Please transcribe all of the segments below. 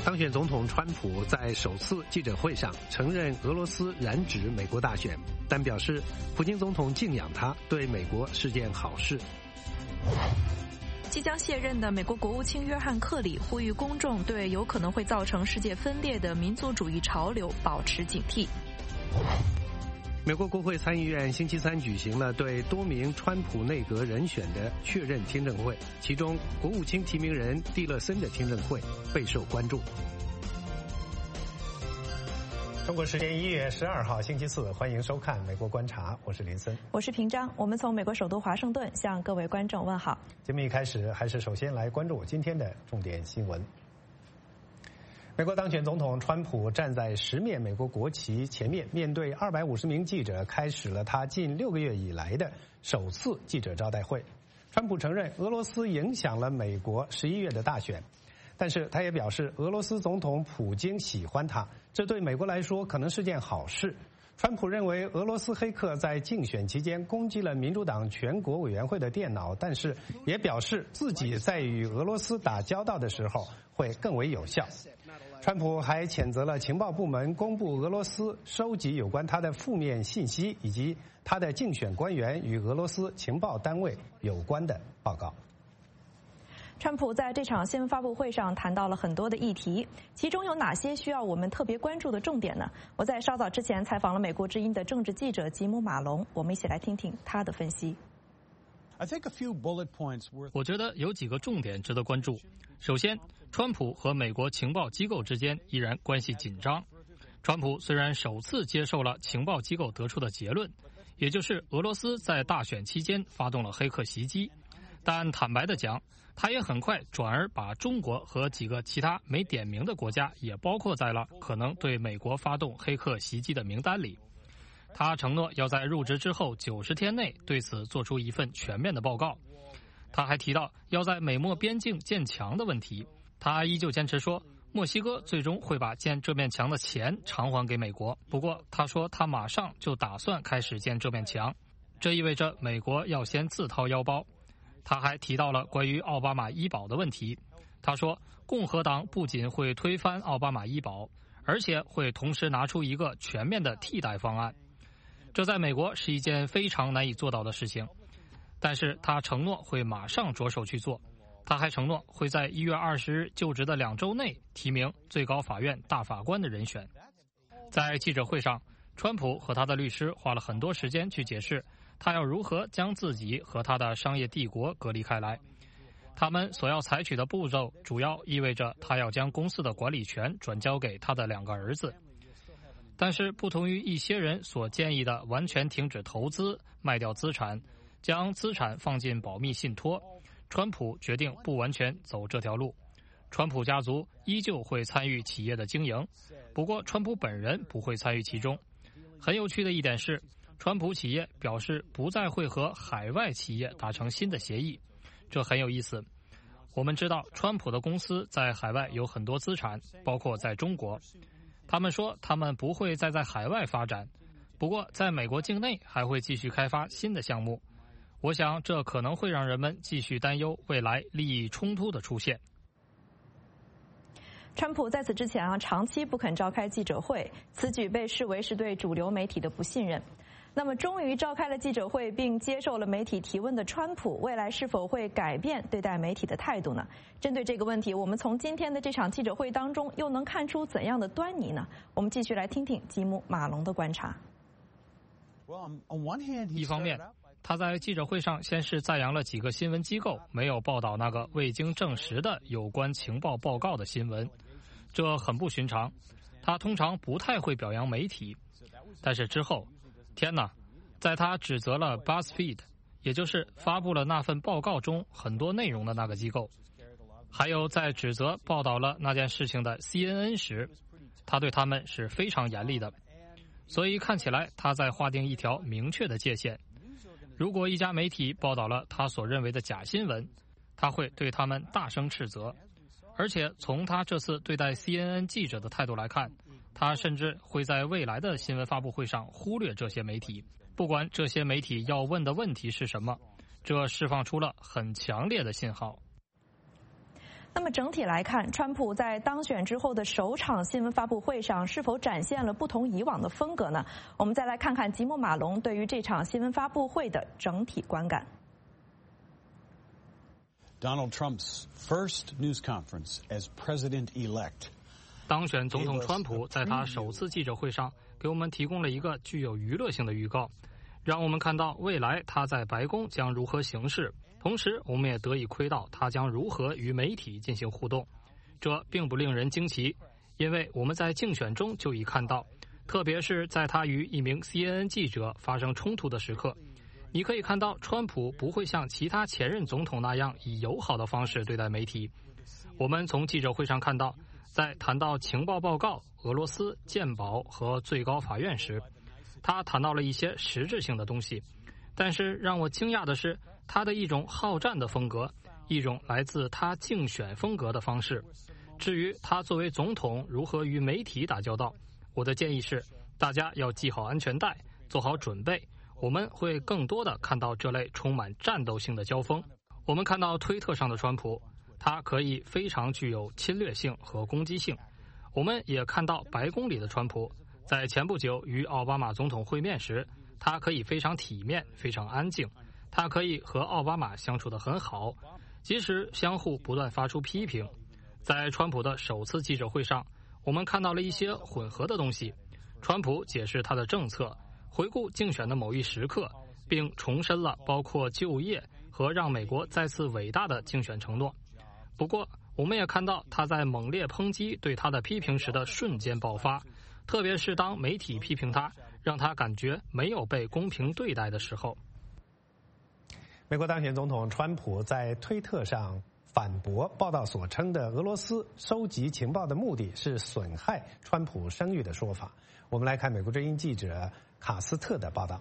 当选总统川普在首次记者会上承认俄罗斯染指美国大选，但表示普京总统敬仰他，对美国是件好事。 即将卸任的美国国务卿约翰·克里呼吁公众对有可能会造成世界分裂的民族主义潮流保持警惕。 美国国会参议院星期三举行了对多名川普内阁人选的确认听证会，其中国务卿提名人蒂勒森的听证会备受关注。中国时间1月12号星期四，欢迎收看《美国观察》，我是林森， 我是平章，我们从美国首都华盛顿向各位观众问好。 节目一开始，还是首先来关注今天的重点新闻。美国当选总统川普站在10面美国国旗前面，面对250名记者，开始了他近6个月以来的首次记者招待会。川普承认俄罗斯影响了美国11月的大选，但是他也表示俄罗斯总统普京喜欢他，这对美国来说可能是件好事。川普认为俄罗斯黑客在竞选期间攻击了民主党全国委员会的电脑，但是也表示自己在与俄罗斯打交道的时候会更为有效。川普还谴责了情报部门公布俄罗斯收集有关他的负面信息，以及他的竞选官员与俄罗斯情报单位有关的报告。 川普在这场新闻发布会上谈到了很多的议题，其中有哪些需要我们特别关注的重点呢？我在稍早之前采访了美国之音的政治记者吉姆·马龙，我们一起来听听他的分析。 我觉得有几个重点值得关注。首先，川普和美国情报机构之间依然关系紧张。川普虽然首次接受了情报机构得出的结论，也就是俄罗斯在大选期间发动了黑客袭击，但坦白地讲，他也很快转而把中国和几个其他没点名的国家也包括在了可能对美国发动黑客袭击的名单里。他承诺要在入职之后90天内对此做出一份全面的报告。他还提到要在美墨边境建墙的问题，他依旧坚持说墨西哥最终会把建这面墙的钱偿还给美国。不过他说他马上就打算开始建这面墙，这意味着美国要先自掏腰包。他还提到了关于奥巴马医保的问题，他说共和党不仅会推翻奥巴马医保，而且会同时拿出一个全面的替代方案。这在美国是一件非常难以做到的事情，但是他承诺会马上着手去做。他还承诺会在1月20日就职的2周内提名最高法院大法官的人选。在记者会上，川普和他的律师花了很多时间去解释他要如何将自己和他的商业帝国隔离开来。他们所要采取的步骤主要意味着他要将公司的管理权转交给他的2个儿子。但是不同于一些人所建议的完全停止投资、卖掉资产、将资产放进保密信托，川普决定不完全走这条路。川普家族依旧会参与企业的经营，不过川普本人不会参与其中。很有趣的一点是，川普企业表示不再会和海外企业达成新的协议，这很有意思。我们知道川普的公司在海外有很多资产，包括在中国。他们说他们不会再在海外发展，不过在美国境内还会继续开发新的项目。我想这可能会让人们继续担忧未来利益冲突的出现。 川普在此之前长期不肯召开记者会，此举被视为是对主流媒体的不信任。那么终于召开了记者会并接受了媒体提问的川普，未来是否会改变对待媒体的态度呢？针对这个问题，我们从今天的这场记者会当中又能看出怎样的端倪呢？我们继续来听听吉姆·马龙的观察。 一方面，他在记者会上先是赞扬了几个新闻机构没有报道那个未经证实的有关情报报告的新闻，这很不寻常。他通常不太会表扬媒体，但是之后，天哪，在他指责了 BuzzFeed， 也就是发布了那份报告中很多内容的那个机构，还有在指责报道了那件事情的 CNN 时，他对他们是非常严厉的。所以看起来他在划定一条明确的界限。如果一家媒体报道了他所认为的假新闻，他会对他们大声斥责。而且从他这次对待 CNN 记者的态度来看，他甚至会在未来的新闻发布会上忽略这些媒体，不管这些媒体要问的问题是什么，这释放出了很强烈的信号。 那么整体来看，川普在当选之后的首场新闻发布会上是否展现了不同以往的风格呢？我们再来看看吉姆·马龙对于这场新闻发布会的整体观感。 Donald Trump's first news conference as president-elect. 当选总统川普在他首次记者会上给我们提供了一个具有娱乐性的预告，让我们看到未来他在白宫将如何行事。同时，我们也得以窥到他将如何与媒体进行互动。这并不令人惊奇，因为我们在竞选中就已看到，特别是在他与一名 CNN 记者发生冲突的时刻，你可以看到川普不会像其他前任总统那样以友好的方式对待媒体。我们从记者会上看到，在谈到情报报告、俄罗斯、鉴宝和最高法院时，他谈到了一些实质性的东西。但是让我惊讶的是，他的一种好战的风格，一种来自他竞选风格的方式。至于他作为总统如何与媒体打交道，我的建议是，大家要系好安全带，做好准备。我们会更多的看到这类充满战斗性的交锋。我们看到推特上的川普，他可以非常具有侵略性和攻击性。我们也看到白宫里的川普，在前不久与奥巴马总统会面时，他可以非常体面，非常安静。他可以和奥巴马相处得很好，即使相互不断发出批评。在川普的首次记者会上，我们看到了一些混合的东西。川普解释他的政策，回顾竞选的某一时刻，并重申了包括就业和让美国再次伟大的竞选承诺。不过，我们也看到他在猛烈抨击对他的批评时的瞬间爆发，特别是当媒体批评他，让他感觉没有被公平对待的时候。 美国当选总统川普在推特上反驳报道所称的俄罗斯收集情报的目的是损害川普声誉的说法。我们来看美国之音记者卡斯特的报道。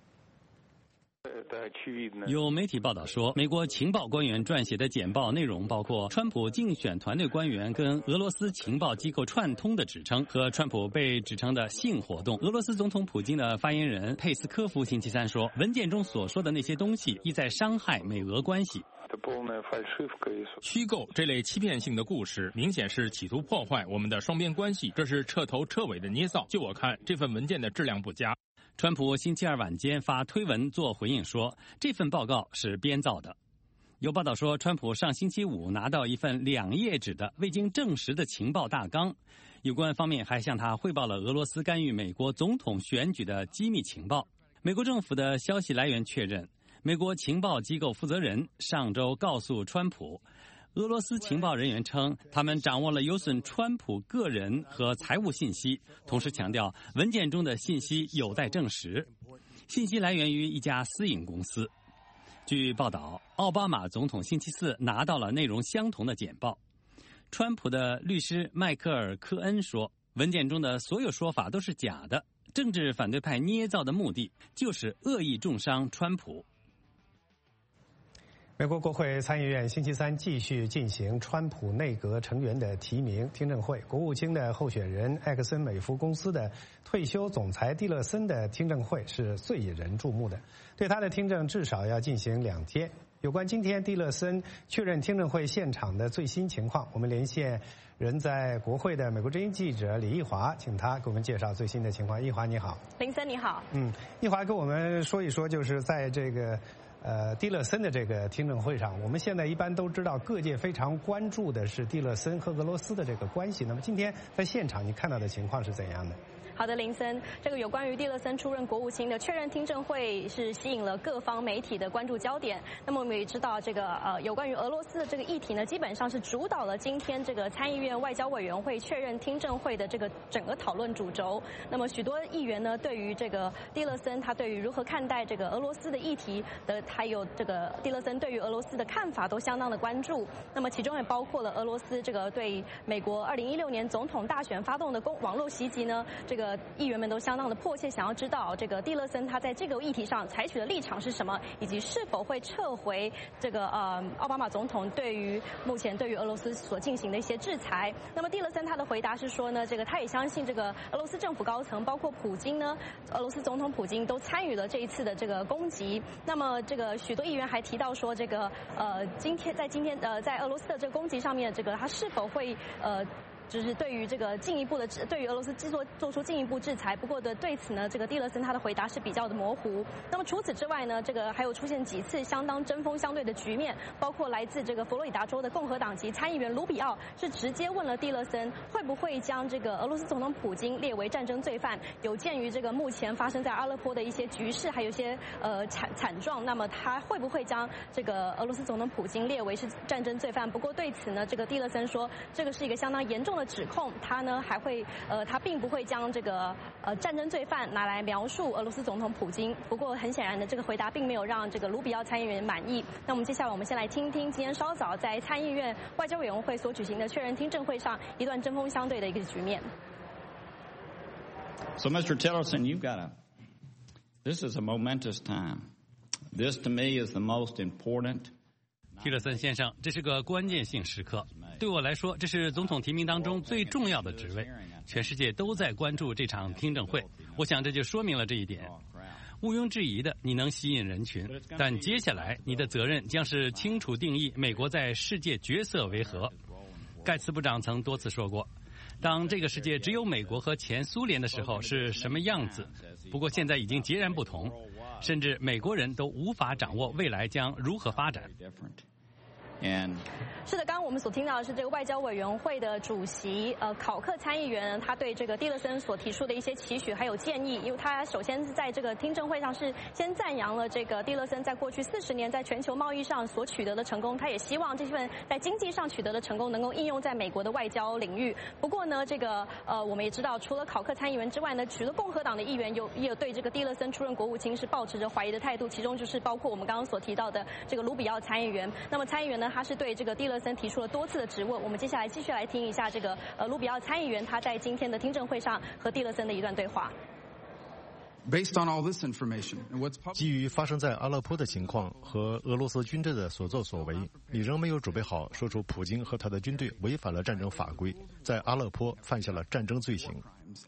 有媒体报道说，美国情报官员撰写的简报内容包括川普竞选团队官员跟俄罗斯情报机构串通的指称和川普被指称的性活动。俄罗斯总统普京的发言人佩斯科夫星期三说，文件中所说的那些东西意在伤害美俄关系。 虚构这类欺骗性的故事，明显是企图破坏我们的双边关系，这是彻头彻尾的捏造。就我看，这份文件的质量不佳。 川普星期二晚间发推文做回应说，这份报告是编造的。有报道说，川普上星期五拿到一份2页纸的未经证实的情报大纲，有关方面还向他汇报了俄罗斯干预美国总统选举的机密情报。美国政府的消息来源确认，美国情报机构负责人上周告诉川普，俄罗斯情报人员称，他们掌握了有损川普个人和财务信息，同时强调文件中的信息有待证实。信息来源于一家私营公司。据报道，奥巴马总统星期四拿到了内容相同的简报。川普的律师迈克尔·科恩说，文件中的所有说法都是假的，政治反对派捏造的目的就是恶意重伤川普。 美国国会参议院星期三继续进行川普内阁成员的提名听证会。国务卿的候选人埃克森美孚公司的退休总裁蒂勒森的听证会是最引人注目的，对他的听证至少要进行2天。有关今天蒂勒森确认听证会现场的最新情况，我们连线人在国会的美国之音记者李毅华，请他给我们介绍最新的情况。毅华你好。 林森你好。 毅华跟我们说一说，就是在这个蒂勒森的这个听证会上，我们现在一般都知道各界非常关注的是蒂勒森和俄罗斯的这个关系。那么今天在现场你看到的情况是怎样的？ 好的，林森，这个有关于蒂勒森出任国务卿的确认听证会是吸引了各方媒体的关注焦点。那么我们也知道，这个有关于俄罗斯的这个议题呢，基本上是主导了今天这个参议院外交委员会确认听证会的这个整个讨论主轴。那么许多议员呢，对于这个蒂勒森他对于如何看待这个俄罗斯的议题的，还有这个蒂勒森对于俄罗斯的看法都相当的关注。那么其中也包括了俄罗斯这个对美国2016年总统大选发动的网络袭击呢，这个个议员们都相当的迫切，想要知道这个蒂勒森他在这个议题上采取的立场是什么，以及是否会撤回这个奥巴马总统目前对于俄罗斯所进行的一些制裁。那么蒂勒森他的回答是说呢，这个他也相信这个俄罗斯政府高层，包括普京呢，俄罗斯总统普京都参与了这一次的这个攻击。那么这个许多议员还提到说，这个今天在俄罗斯的这个攻击上面，这个他是否会就是对于这个进一步的对于俄罗斯做出进一步制裁。不过对此呢，这个蒂勒森他的回答是比较的模糊。那么除此之外呢，这个还有出现几次相当针锋相对的局面，包括来自这个佛罗里达州的共和党籍参议员卢比奥是直接问了蒂勒森会不会将这个俄罗斯总统普京列为战争罪犯。有鉴于这个目前发生在阿勒颇的一些局势，还有一些惨状，那么他会不会将这个俄罗斯总统普京列为是战争罪犯？不过对此呢，这个蒂勒森说这个是一个相当严重的指控，他呢还会他并不会将这个战争罪犯拿来描述俄罗斯总统普京。不过很显然的，这个回答并没有让这个卢比奥参议员满意。那我们接下来我们先来听听今天稍早在参议院外交委员会所举行的确认听证会上一段针锋相对的一个局面。 So, Mr. Tillerson, this is a momentous time. This to me is the most important. 蒂勒森先生，这是个关键性时刻。对我来说，这是总统提名当中最重要的职位。全世界都在关注这场听证会，我想这就说明了这一点。毋庸置疑的，你能吸引人群，但接下来你的责任将是清楚定义美国在世界角色为何。盖茨部长曾多次说过，当这个世界只有美国和前苏联的时候是什么样子，不过现在已经截然不同，甚至美国人都无法掌握未来将如何发展。 是的，刚刚我们所听到的是这个外交委员会的主席考克参议员，他对这个蒂勒森所提出的一些期许还有建议。因为他首先是在这个听证会上是先赞扬了这个蒂勒森在过去40年在全球贸易上所取得的成功，他也希望这份在经济上取得的成功能够应用在美国的外交领域。不过呢，这个我们也知道，除了考克参议员之外呢，许多共和党的议员也有对这个蒂勒森出任国务卿是抱持着怀疑的态度，其中就是包括我们刚刚所提到的这个卢比奥参议员。那么参议员呢，他是对这个蒂勒森提出了多次的质问。我们接下来继续来听一下这个卢比奥参议员他在今天的听证会上和蒂勒森的一段对话。 基于发生在阿勒颇的情况和俄罗斯军队的所作所为，你仍没有准备好说出普京和他的军队违反了战争法规，在阿勒颇犯下了战争罪行。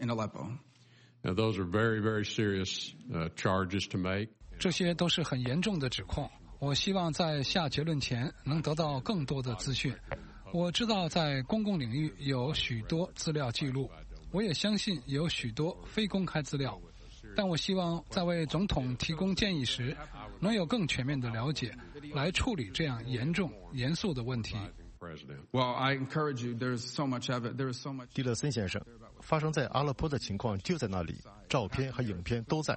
这些都是很严重的指控。我希望在下结论前能得到更多的资讯。我知道在公共领域有许多资料记录，我也相信有许多非公开资料，但我希望在为总统提供建议时能有更全面的了解，来处理这样严肃的问题。 蒂勒森先生，发生在阿勒颇的情况就在那里，照片和影片都在。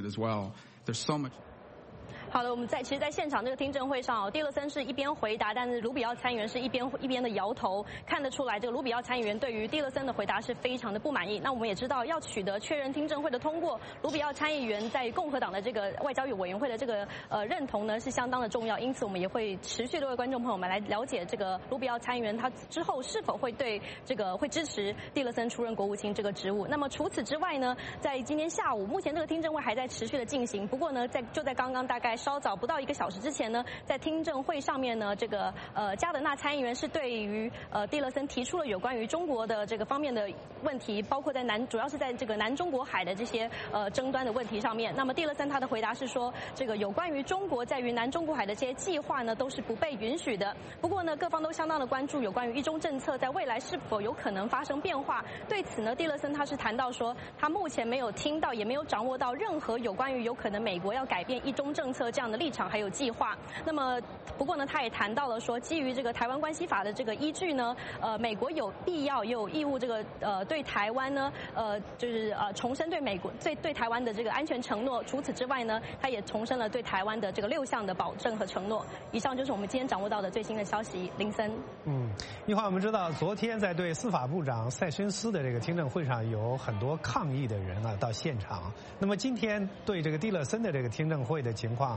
好的，我们其实在现场这个听证会上，蒂勒森是一边回答，但是卢比奥参议员是一边的摇头，看得出来这个卢比奥参议员对于蒂勒森的回答是非常的不满意。那我们也知道，要取得确认听证会的通过，卢比奥参议员在共和党的这个外交委员会的这个认同呢是相当的重要，因此我们也会持续的为观众朋友们来了解这个卢比奥参议员他之后是否会对这个会支持蒂勒森出任国务卿这个职务。那么除此之外呢，在今天下午，目前这个听证会还在持续的进行。不过呢，就在刚刚大概稍早不到1个小时之前呢，在听证会上面呢，这个加德纳参议员是对于蒂勒森提出了有关于中国的这个方面的问题，包括在主要是在这个南中国海的这些争端的问题上面。那么蒂勒森他的回答是说，这个有关于中国在于南中国海的这些计划呢，都是不被允许的。不过呢，各方都相当的关注有关于一中政策在未来是否有可能发生变化。对此呢，蒂勒森他是谈到说，他目前没有听到也没有掌握到任何有关于有可能美国要改变一中政策这样的立场还有计划。那么不过呢，他也谈到了说，基于这个台湾关系法的这个依据呢，美国有必要也有义务这个对台湾呢就是重申对台湾的这个安全承诺。除此之外呢，他也重申了对台湾的这个6项的保证和承诺。以上就是我们今天掌握到的最新的消息。林森， 一会儿我们知道，昨天在对司法部长塞申斯的这个听证会上，有很多抗议的人到现场。那么今天对这个蒂勒森的这个听证会的情况，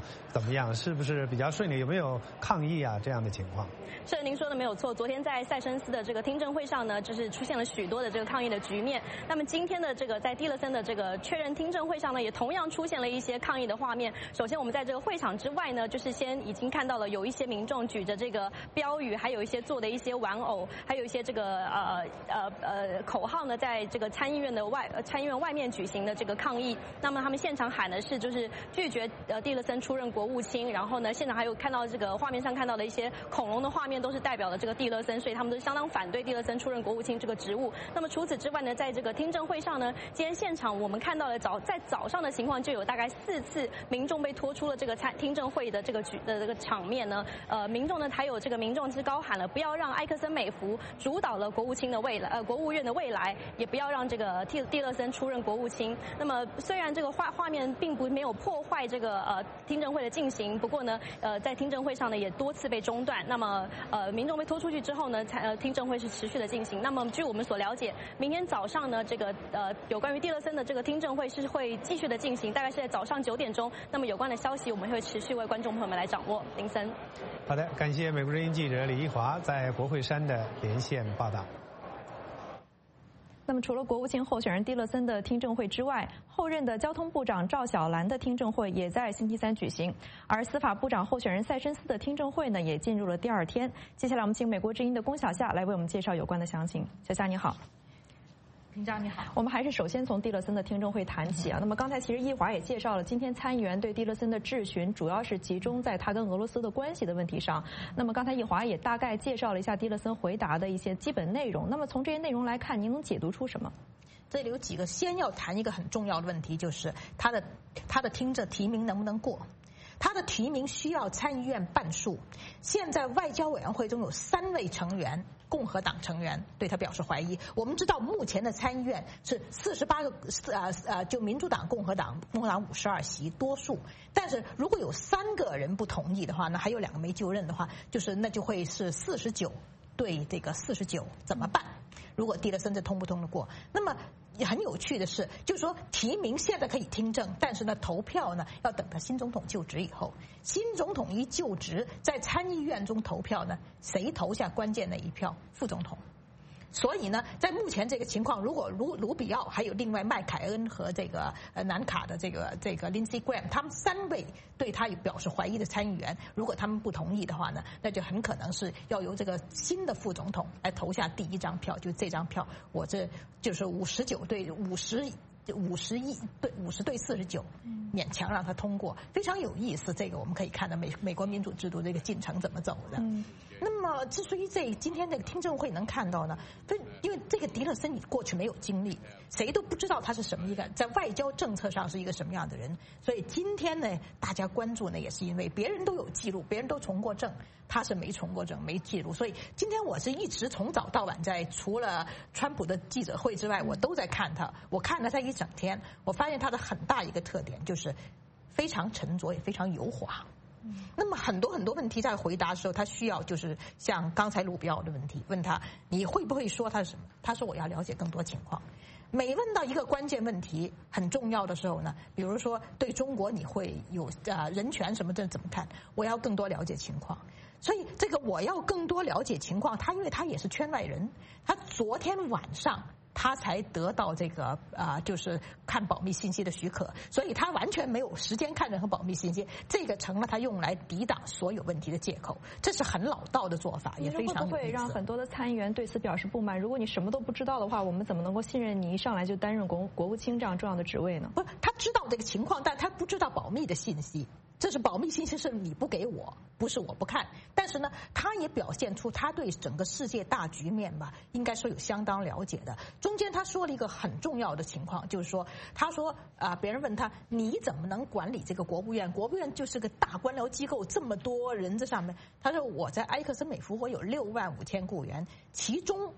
怎么样？是不是比较顺利？有没有抗议啊这样的情况？ 是，您说的没有错。昨天在塞申斯的这个听证会上呢，就是出现了许多的这个抗议的局面。那么今天的这个在蒂勒森的这个确认听证会上呢，也同样出现了一些抗议的画面。首先，我们在这个会场之外呢，就是先已经看到了有一些民众举着这个标语，还有一些做的一些玩偶，还有一些这个口号呢，在这个参议院外面举行的这个抗议。那么他们现场喊的是就是拒绝蒂勒森出任国务卿，然后呢，现场还有看到这个画面上看到的一些恐龙的画面，都是代表了这个蒂勒森，所以他们都相当反对蒂勒森出任国务卿这个职务。那么除此之外呢，在这个听证会上呢，今天现场我们看到了在早上的情况就有大概4次民众被拖出了这个听证会的这个场面呢。民众呢还有这个民众是高喊了不要让埃克森美孚主导了国务卿的未来，国务院的未来，也不要让这个蒂勒森出任国务卿。那么虽然这个画面并没有破坏这个听证会的进行，不过呢在听证会上呢也多次被中断。那么民众被拖出去之后呢，听证会是持续的进行。那么据我们所了解，明天早上呢，这个有关于蒂勒森的这个听证会是会继续的进行，大概是在早上9点钟。那么有关的消息我们会持续为观众朋友们来掌握。林森， 好的，感谢美国之音记者李一华在国会山的连线报道。 那么除了国务卿候选人蒂勒森的听证会之外，后任的交通部长赵小兰的听证会也在星期3举行，而司法部长候选人塞申斯的听证会呢也进入了第2天。接下来我们请美国之音的龚小夏来为我们介绍有关的详情。小夏你好。 评价你好， 我们还是首先从蒂勒森的听证会谈起啊。那么刚才其实一华也介绍了，今天参议员对蒂勒森的质询主要是集中在他跟俄罗斯的关系的问题上。那么刚才一华也大概介绍了一下蒂勒森回答的一些基本内容。那么从这些内容来看，您能解读出什么？ 这里有几个，先要谈一个很重要的问题，就是他的提名能不能过。他的提名需要参议院半数，现在外交委员会中有3位成员，共和党成员对他表示怀疑。我们知道目前的参议院是48个，就民主党、共和党52席多数，但是如果有3个人不同意的话，那还有2个没就任的话，那就会是49对这个49，怎么办？如果蒂勒森这通不通得过？那么很有趣的是，就是说提名现在可以听证，但是呢投票呢要等到新总统就职以后。新总统一就职，在参议院中投票呢，谁投下关键的一票？副总统。所以呢，在目前这个情况，如果卢比奥还有另外麦凯恩和这个南卡的这个 Lindsey Graham， 他们3位对他表示怀疑的参议员，如果他们不同意的话呢，那就很可能是要由这个新的副总统来投下第1张票，就这张票，我这就是59对50对49，勉强让他通过，非常有意思。这个我们可以看到美国民主制度这个进程怎么走的。那么之所以今天这个听证会能看到呢，因为这个蒂勒森你过去没有经历，谁都不知道他是什么一个在外交政策上是一个什么样的人，所以今天呢大家关注呢也是因为别人都有记录，别人都从过政，他是没从过政没记录，所以今天我是一直从早到晚除了川普的记者会之外，我都在看他，我看了他一整天，我发现他的很大一个特点就是非常沉着也非常油滑。那么很多问题在回答的时候，他需要就是像刚才卢比奥的问题，问他你会不会说他是什么？他说我要了解更多情况。每问到一个关键问题很重要的时候呢，比如说对中国你会有人权什么的怎么看？我要更多了解情况。所以这个我要更多了解情况，因为他也是圈外人，他昨天晚上他才得到这个就是看保密信息的许可，所以他完全没有时间看任何保密信息，这个成了他用来抵挡所有问题的借口，这是很老道的做法，也非常有意思。 会不会让很多的参议员对此表示不满？如果你什么都不知道的话，我们怎么能够信任你一上来就担任国务卿这样重要的职位呢？ 不是，他知道这个情况，但他不知道保密的信息。这是保密信息，是你不给我，不是我不看。但是呢，他也表现出他对整个世界大局面吧，应该说有相当了解的。中间他说了一个很重要的情况，就是说，他说别人问他你怎么能管理这个国务院？国务院就是个大官僚机构，这么多人在上面。他说我在埃克森美孚我有65000雇员，其中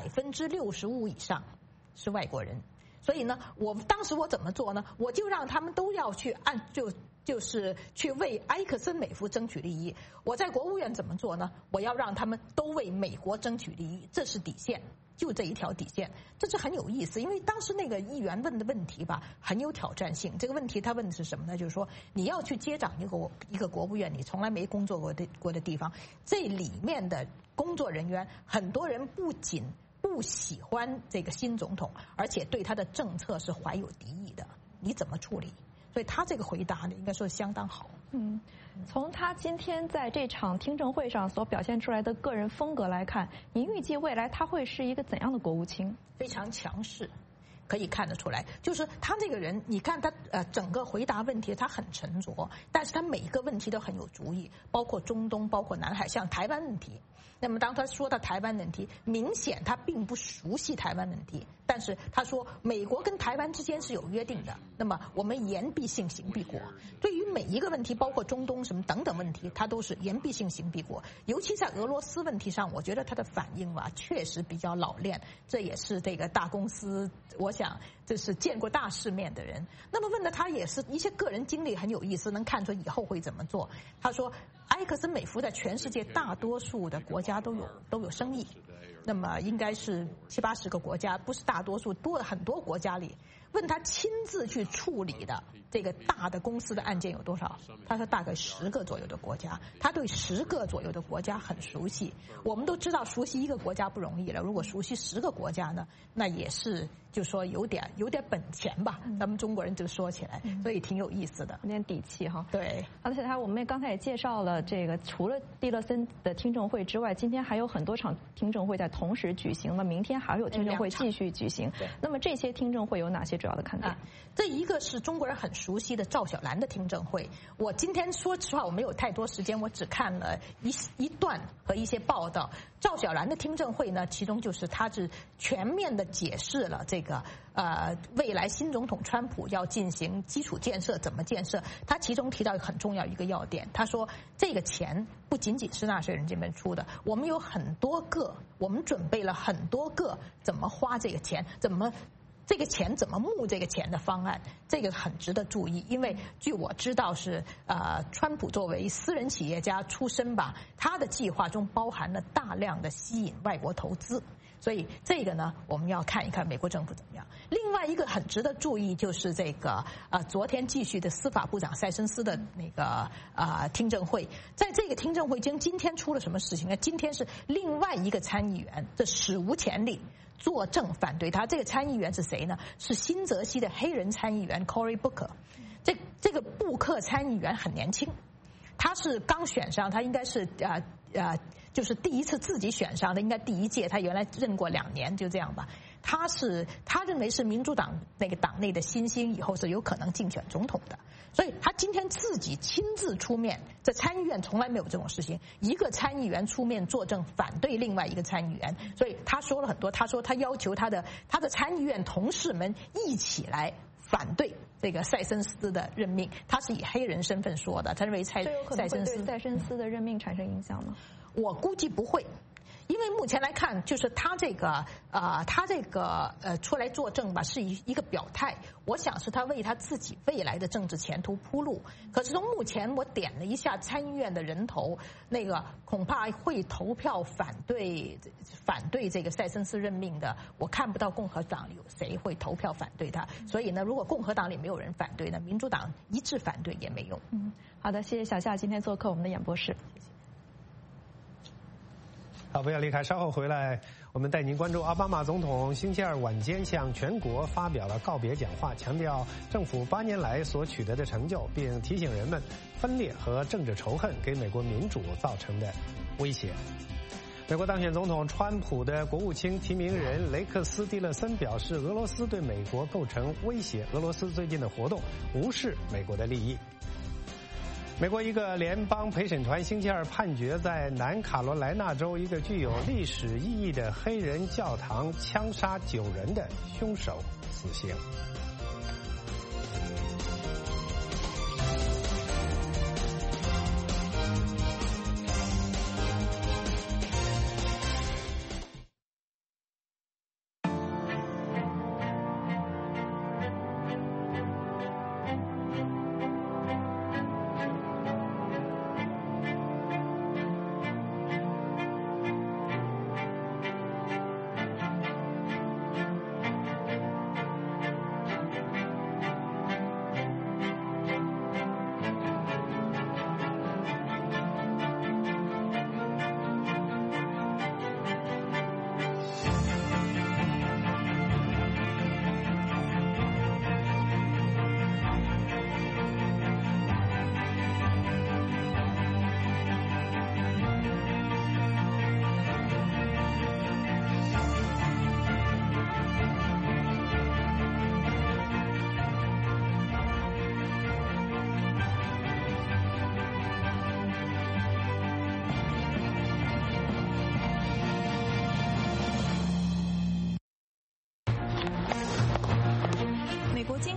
65%以上是外国人。所以呢，当时我怎么做呢？我就让他们都要去就是去为埃克森美孚争取利益。我在国务院怎么做呢？我要让他们都为美国争取利益，这是底线。 就这一条底线，这是很有意思。因为当时那个议员问的问题吧，很有挑战性。这个问题他问的是什么呢？就是说你要去接掌一个国务院，你从来没工作过的地方，这里面的工作人员很多人不仅不喜欢这个新总统，而且对他的政策是怀有敌意的，你怎么处理？所以他这个回答呢，应该说相当好。 从他今天在这场听证会上所表现出来的个人风格来看，你预计未来他会是一个怎样的国务卿？ 非常强势，可以看得出来，就是他这个人，你看他整个回答问题他很沉着，但是他每一个问题都很有主意，包括中东，包括南海，像台湾问题。那么当他说到台湾问题，明显他并不熟悉台湾问题，但是他说美国跟台湾之间是有约定的，那么我们言必信行必果。对于每一个问题，包括中东什么等等问题，他都是言必信行必果。尤其在俄罗斯问题上，我觉得他的反应吧确实比较老练，这也是这个大公司，我想这是见过大世面的人。那么问的他也是一些个人经历很有意思，能看出以后会怎么做。他说埃克森美孚在全世界大多数的国家都有生意，那么应该是70-80个国家，不是大多数，多了很多国家里。问他亲自去处理的这个大的公司的案件有多少？他说大概10个左右的国家，他对10个左右的国家很熟悉。我们都知道熟悉一个国家不容易了，如果熟悉10个国家呢，那也是就说有点本钱吧，咱们中国人就说起来，所以挺有意思的， 有点底气哈。 对， 而且我们刚才也介绍了这个，除了蒂勒森的听证会之外，今天还有很多场听证会在同时举行了，明天还有听证会继续举行。那么这些听证会有哪些主要的看点？ 这一个是中国人很熟悉的赵小兰的听证会。我今天说实话我没有太多时间，我只看了一段和一些报道。赵小兰的听证会呢，其中就是他是全面的解释了这个未来新总统川普要进行基础建设怎么建设。他其中提到很重要一个要点，他说这个钱不仅仅是纳税人这边出的，我们有很多个，我们准备了很多个怎么花这个钱，这个钱怎么募这个钱的方案，这个很值得注意。因为据我知道是川普作为私人企业家出身吧，他的计划中包含了大量的吸引外国投资，所以这个呢我们要看一看美国政府怎么样。另外一个很值得注意就是这个昨天继续的司法部长塞申斯的那个听证会。在这个听证会中，今天出了什么事情呢？今天是另外一个参议员，这史无前例作证反对他。这个参议员是谁呢？是新泽西的黑人参议员 Cory Booker。这个布克参议员很年轻，他是刚选上，他应该是就是第一次自己选上的，应该第一届，他原来任过2年，就这样吧。他认为是民主党那个党内的新星，以后是有可能竞选总统的，所以他今天自己亲自出面。在参议院从来没有这种事情，一个参议员出面作证反对另外一个参议员，所以他说了很多。他说他要求他的参议院同事们一起来反对这个塞申斯的任命。他是以黑人身份说的，他认为塞申斯的任命产生影响吗？ 我估计不会。因为目前来看，就是他这个出来作证吧，是一个表态。我想是他为他自己未来的政治前途铺路。可是从目前我点了一下参议院的人头，那个恐怕会投票反对这个塞申斯任命的，我看不到共和党里有谁会投票反对他。所以呢，如果共和党里没有人反对呢，民主党一致反对也没用。 好的，谢谢小夏今天做客我们的演播室。 好，不要离开，稍后回来，我们带您关注奥巴马总统星期二晚间向全国发表了告别讲话，强调政府8年来所取得的成就，并提醒人们分裂和政治仇恨给美国民主造成的威胁。美国当选总统川普的国务卿提名人雷克斯·蒂勒森表示，俄罗斯对美国构成威胁，俄罗斯最近的活动无视美国的利益。美国一个联邦陪审团星期二判决在南卡罗来纳州一个具有历史意义的黑人教堂枪杀9人的凶手死刑。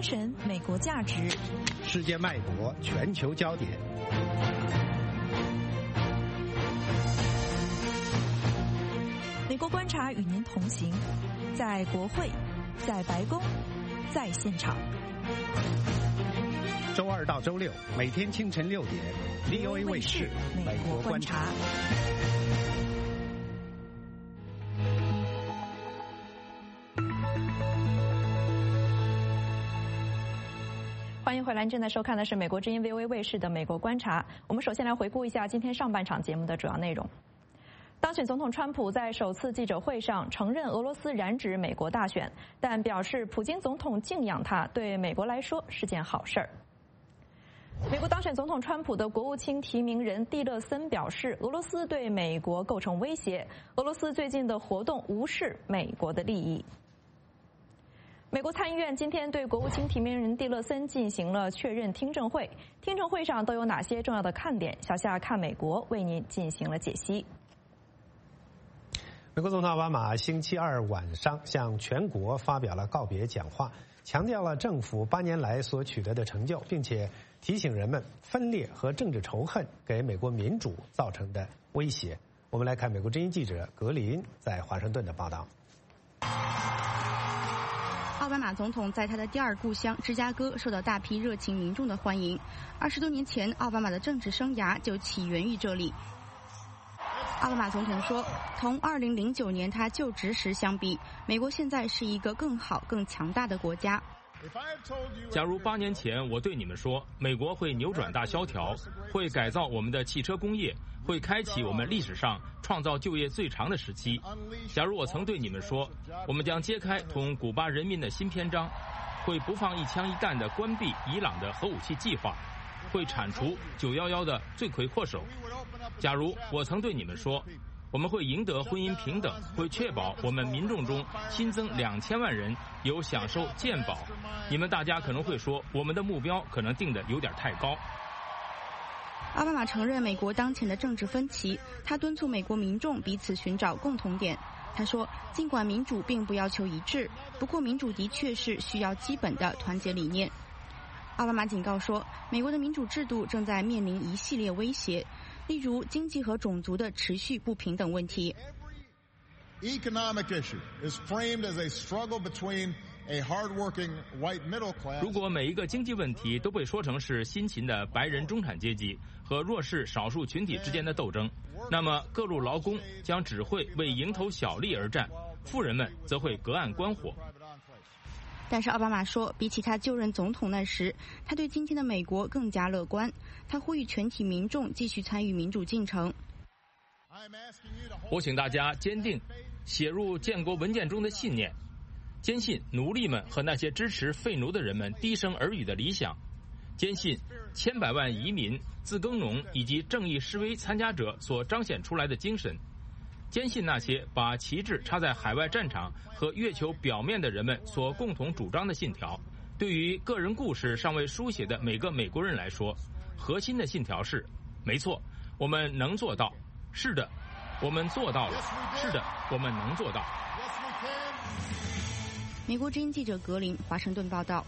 晨美国价值， 世界脉搏，全球焦点。 美国观察与您同行，在国会，在白宫，在现场。 周二到周六每天清晨6点 ，VOA 卫视美国观察。 欢迎回来，您正在收看的是美国之音 VOA 卫视的美国观察。我们首先来回顾一下今天上半场节目的主要内容。当选总统川普在首次记者会上承认俄罗斯染指美国大选，但表示普京总统敬仰他，对美国来说是件好事儿。美国当选总统川普的国务卿提名人蒂勒森表示，俄罗斯对美国构成威胁，俄罗斯最近的活动无视美国的利益。美国参议院今天对国务卿提名人蒂勒森进行了确认听证会，听证会上都有哪些重要的看点？小夏看美国为您进行了解析。 美国总统奥巴马星期二晚上向全国发表了告别讲话，强调了政府8年来所取得的成就，并且提醒人们分裂和政治仇恨给美国民主造成的威胁。我们来看美国之音记者格林在华盛顿的报道。 奥巴马总统在他的第二故乡芝加哥受到大批热情民众的欢迎。20多年前，奥巴马的政治生涯就起源于这里。奥巴马总统说，同2009年他就职时相比，美国现在是一个更好、更强大的国家。 假如8年前我对你们说，美国会扭转大萧条，会改造我们的汽车工业，会开启我们历史上创造就业最长的时期。假如我曾对你们说，我们将揭开同古巴人民的新篇章，会不放一枪一弹地关闭伊朗的核武器计划，会铲除911的罪魁祸首。假如我曾对你们说，我们会赢得婚姻平等，会确保我们民众中新增2000万人有享受健保，你们大家可能会说，我们的目标可能定得有点太高。 奥巴马承认美国当前的政治分歧，他敦促美国民众彼此寻找共同点。他说，尽管民主并不要求一致，不过民主的确是需要基本的团结理念。奥巴马警告说，美国的民主制度正在面临一系列威胁，例如经济和种族的持续不平等问题。 如果每一个经济问题都被说成是辛勤的白人中产阶级和弱势少数群体之间的斗争，那么各路劳工将只会为蝇头小利而战，富人们则会隔岸观火。 但是奥巴马说，比起他就任总统那时，他对今天的美国更加乐观。他呼吁全体民众继续参与民主进程。 我请大家坚定写入建国文件中的信念，坚信奴隶们和那些支持废奴的人们低声耳语的理想，坚信千百万移民、自耕农以及正义示威参加者所彰显出来的精神，坚信那些把旗帜插在海外战场和月球表面的人们所共同主张的信条。对于个人故事尚未书写的每个美国人来说，核心的信条是：没错，我们能做到；是的，我们做到了；是的，我们能做到。 美国之音记者格林，华盛顿报道。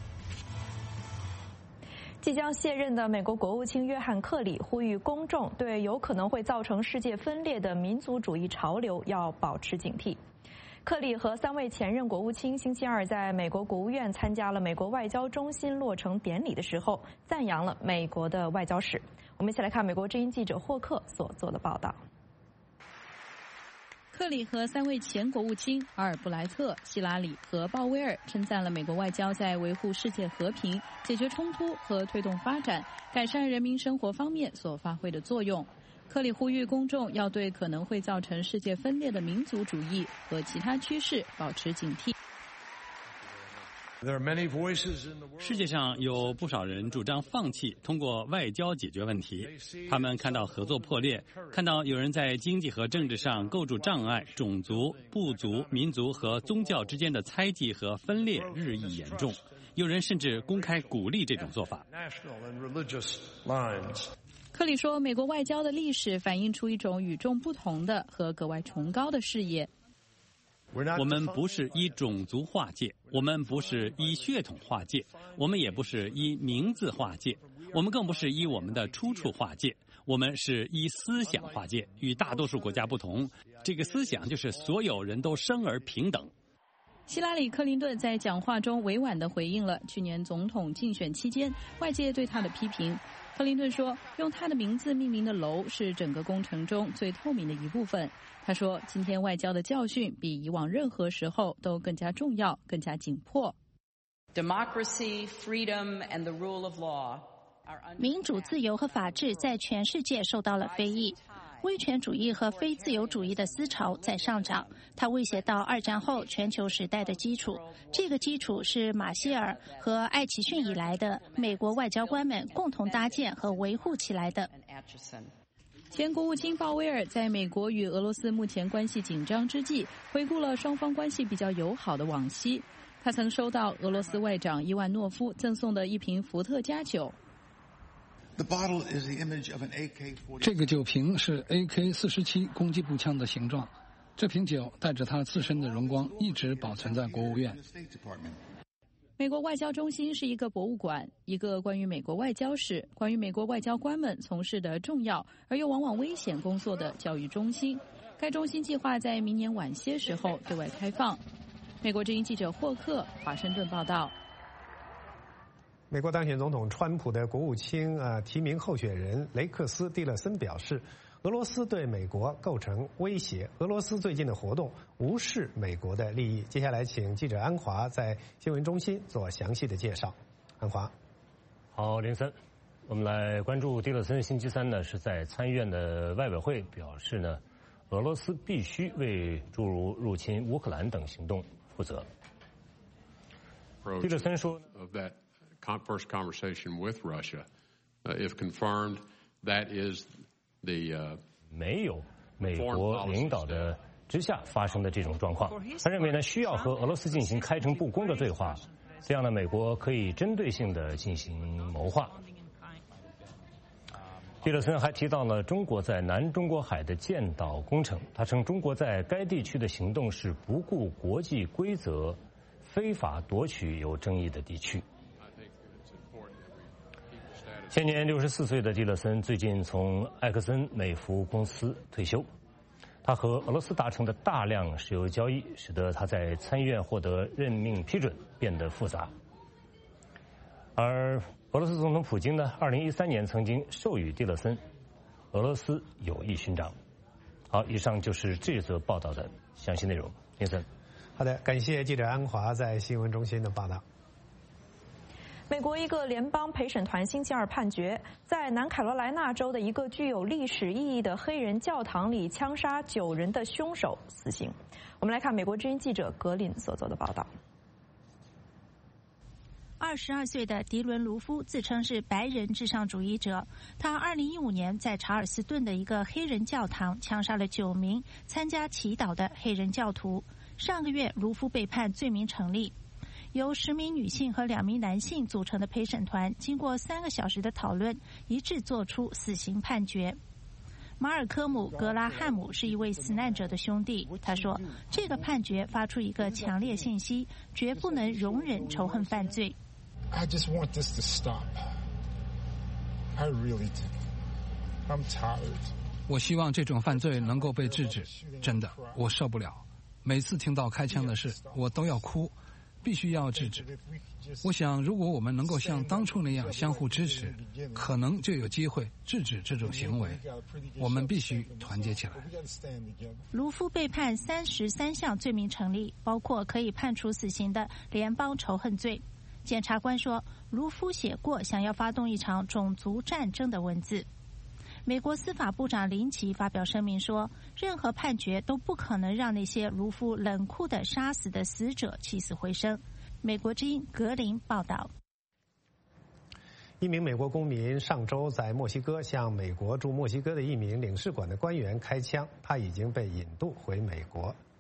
即将卸任的美国国务卿约翰·克里呼吁公众对有可能会造成世界分裂的民族主义潮流要保持警惕。克里和3位前任国务卿星期二在美国国务院参加了美国外交中心落成典礼的时候，赞扬了美国的外交史。我们一起来看美国之音记者霍克所做的报道。 克里和3位前国务卿阿尔布莱特、希拉里和鲍威尔称赞了美国外交在维护世界和平、解决冲突和推动发展、改善人民生活方面所发挥的作用。克里呼吁公众要对可能会造成世界分裂的民族主义和其他趋势保持警惕。 世界上有不少人主张放弃通过外交解决问题，他们看到合作破裂，看到有人在经济和政治上构筑障碍，种族、部族、民族和宗教之间的猜忌和分裂日益严重，有人甚至公开鼓励这种做法。 克里说，美国外交的历史反映出一种与众不同的和格外崇高的视野。 我们不是依种族划界，我们不是依血统划界，我们也不是依名字划界，我们更不是依我们的出处划界，我们是依思想划界。与大多数国家不同，这个思想就是所有人都生而平等。 希拉里·克林顿在讲话中委婉地回应了去年总统竞选期间外界对他的批评。克林顿说，用他的名字命名的楼是整个工程中最透明的一部分。他说，今天外交的教训比以往任何时候都更加重要，更加紧迫。 Democracy, freedom, and the rule of law. 民主、自由和法治在全世界受到了非议。威权主义和非自由主义的思潮在上涨，它威胁到二战后全球时代的基础。这个基础是马歇尔和艾奇逊以来的美国外交官们共同搭建和维护起来的。 前国务卿鲍威尔在美国与俄罗斯目前关系紧张之际，回顾了双方关系比较友好的往昔。他曾收到俄罗斯外长伊万诺夫赠送的一瓶伏特加酒。 这个酒瓶是 AK-47 攻击步枪的形状，这瓶酒带着它自身的荣光，一直保存在国务院。 美国外交中心是一个博物馆，一个关于美国外交史、关于美国外交官们从事的重要而又往往危险工作的教育中心。该中心计划在明年晚些时候对外开放。美国之音记者霍克华盛顿报道。 美国当选总统川普的国务卿提名候选人雷克斯·蒂勒森表示，俄罗斯对美国构成威胁，俄罗斯最近的活动无视美国的利益。接下来请记者安华在新闻中心做详细的介绍。安华， 好，林森，我们来关注蒂勒森星期三呢是在参议院的外委会表示呢，俄罗斯必须为诸如入侵乌克兰等行动负责。蒂勒森说。 First conversation with Russia, if confirmed, that is the 没有美国领导的之下发生的这种状况。他认为呢，需要和俄罗斯进行开诚布公的对话，这样呢，美国可以针对性的进行谋划。蒂勒森还提到了中国在南中国海的建岛工程，他称中国在该地区的行动是不顾国际规则，非法夺取有争议的地区。现年64岁的蒂勒森最近从埃克森美孚公司退休。他和俄罗斯达成的大量石油交易，使得他在参议院获得任命批准变得复杂。而俄罗斯总统普京呢，2013年曾经授予蒂勒森俄罗斯友谊勋章。好，以上就是这则报道的详细内容。林森， 好的，感谢记者安华在新闻中心的报道。 美国一个联邦陪审团星期二判决，在南卡罗来纳州的一个具有历史意义的黑人教堂里枪杀9人的凶手死刑。我们来看美国之音记者格林所做的报道。 22岁的迪伦·卢夫自称是白人至上主义者。他2015年在查尔斯顿的一个黑人教堂枪杀了9名参加祈祷的黑人教徒。上个月，卢夫被判罪名成立。由10名女性和2名男性组成的陪审团经过3个小时的讨论，一致作出死刑判决。马尔科姆·格拉汉姆是一位死难者的兄弟，他说，这个判决发出一个强烈信息，绝不能容忍仇恨犯罪。 I just want this to stop. I really do. I'm tired. 我希望这种犯罪能够被制止，真的，我受不了。每次听到开枪的事，我都要哭。必须要制止。我想，如果我们能够像当初那样相互支持，可能就有机会制止这种行为。我们必须团结起来。 卢夫被判33项罪名成立，包括可以判处死刑的联邦仇恨罪。检察官说，卢夫写过想要发动一场种族战争的文字。美国司法部长林奇发表声明说，任何判决都不可能让那些卢夫冷酷地杀死的死者起死回生。美国之音格林报道。 一名美国公民上周在墨西哥向美国驻墨西哥的一名领事馆的官员开枪，他已经被引渡回美国。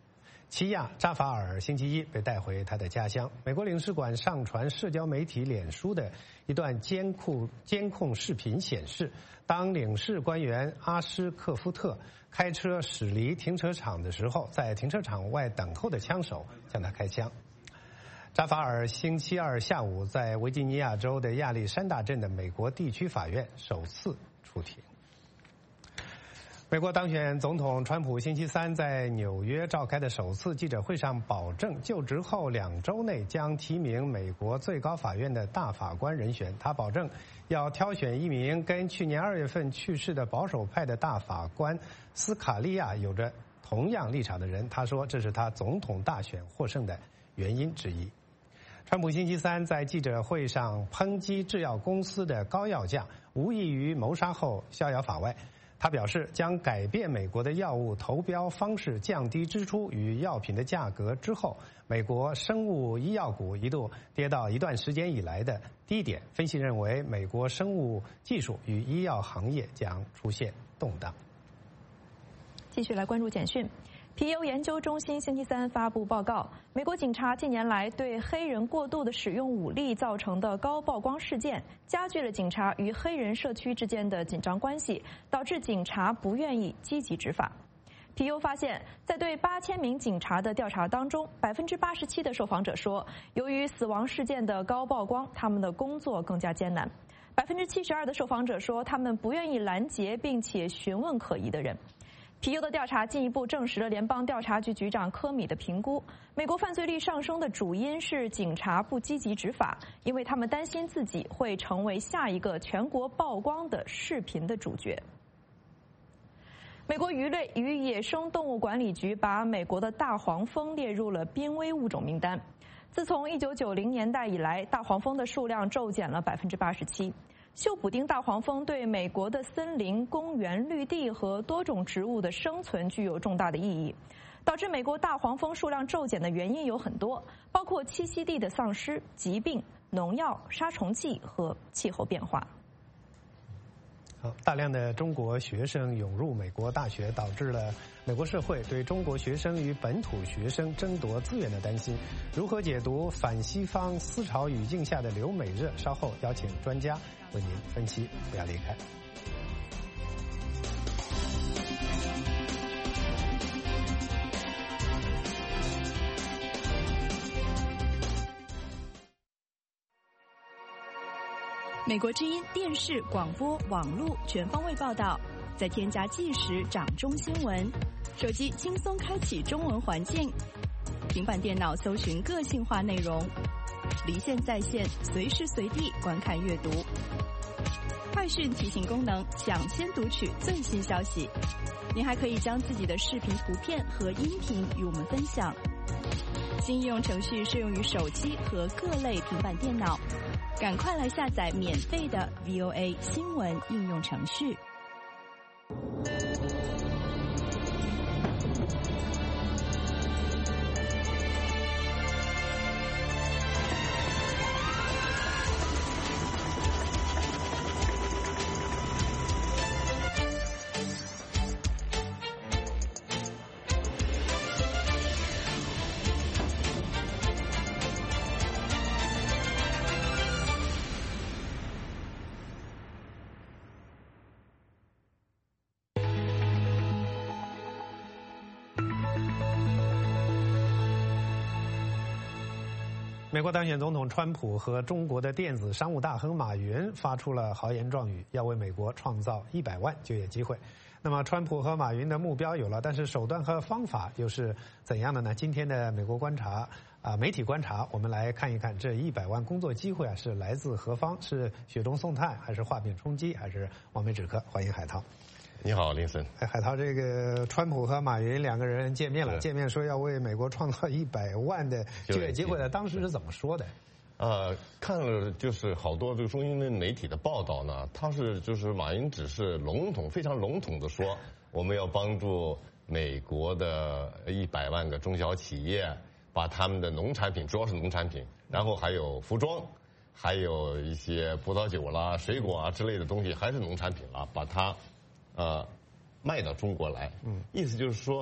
齐亚·扎法尔星期一被带回他的家乡。美国领事馆上传社交媒体脸书的一段监控视频显示，当领事官员阿什克夫特开车驶离停车场的时候，在停车场外等候的枪手向他开枪。扎法尔星期二下午在维吉尼亚州的亚历山大镇的美国地区法院首次出庭。美国当选总统川普星期三在纽约召开的首次记者会上保证，就职后2周内将提名美国最高法院的大法官人选。他保证要挑选一名跟去年2月份去世的保守派的大法官斯卡利亚有着同样立场的人。他说，这是他总统大选获胜的原因之一。川普星期三在记者会上抨击制药公司的高药价无异于谋杀后逍遥法外。他表示，将改变美国的药物投标方式，降低支出与药品的价格之后，美国生物医药股一度跌到一段时间以来的低点。分析认为，美国生物技术与医药行业将出现动荡。 继续来关注简讯。皮尤研究中心星期三发布报告，美国警察近年来对黑人过度的使用武力造成的高曝光事件，加剧了警察与黑人社区之间的紧张关系，导致警察不愿意积极执法。皮尤发现，在对8000名警察的调查当中，87%的受访者说，由于死亡事件的高曝光，他们的工作更加艰难。72%的受访者说，他们不愿意拦截并且询问可疑的人。皮尤的调查进一步证实了联邦调查局局长科米的评估，美国犯罪率上升的主因是警察不积极执法，因为他们担心自己会成为下一个全国曝光的视频的主角。美国鱼类与野生动物管理局把美国的大黄蜂列入了濒危物种名单。自从1990年代以来，大黄蜂的数量骤减了87%。休普丁大黄蜂对美国的森林、公园、绿地和多种植物的生存具有重大的意义。导致美国大黄蜂数量骤减的原因有很多，包括栖息地的丧失、疾病、农药、杀虫剂和气候变化。 大量的中国学生涌入美国大学，导致了美国社会对中国学生与本土学生争夺资源的担心。如何解读反西方思潮语境下的留美热？稍后邀请专家为您分析，不要离开。 美国之音电视、广播、网络全方位报道，再添加即时掌中新闻，手机轻松开启中文环境，平板电脑搜寻个性化内容，离线在线，随时随地观看阅读。快讯提醒功能，抢先读取最新消息。您还可以将自己的视频、图片和音频与我们分享。新应用程序适用于手机和各类平板电脑。赶快来下载免费的 VOA 新闻应用程序。 美国当选总统川普和中国的电子商务大亨马云发出了豪言壮语，要为美国创造100万就业机会。那么，川普和马云的目标有了，但是手段和方法又是怎样的呢？今天的美国观察媒体观察，我们来看一看这100万工作机会是来自何方？是雪中送炭，还是画饼充饥，还是望梅止渴？欢迎海涛。 你好，林森。 海涛，这个川普和马云两个人见面了，见面说要为美国创造100万的就业机会的，当时是怎么说的？ 看了就是好多这个中英媒体的报道呢，就是马云只是非常笼统的说，我们要帮助美国的100万个中小企业，把他们的农产品，主要是农产品，然后还有服装，还有一些葡萄酒啦、水果啊之类的东西，还是农产品啦，把它卖到中国来。意思就是说，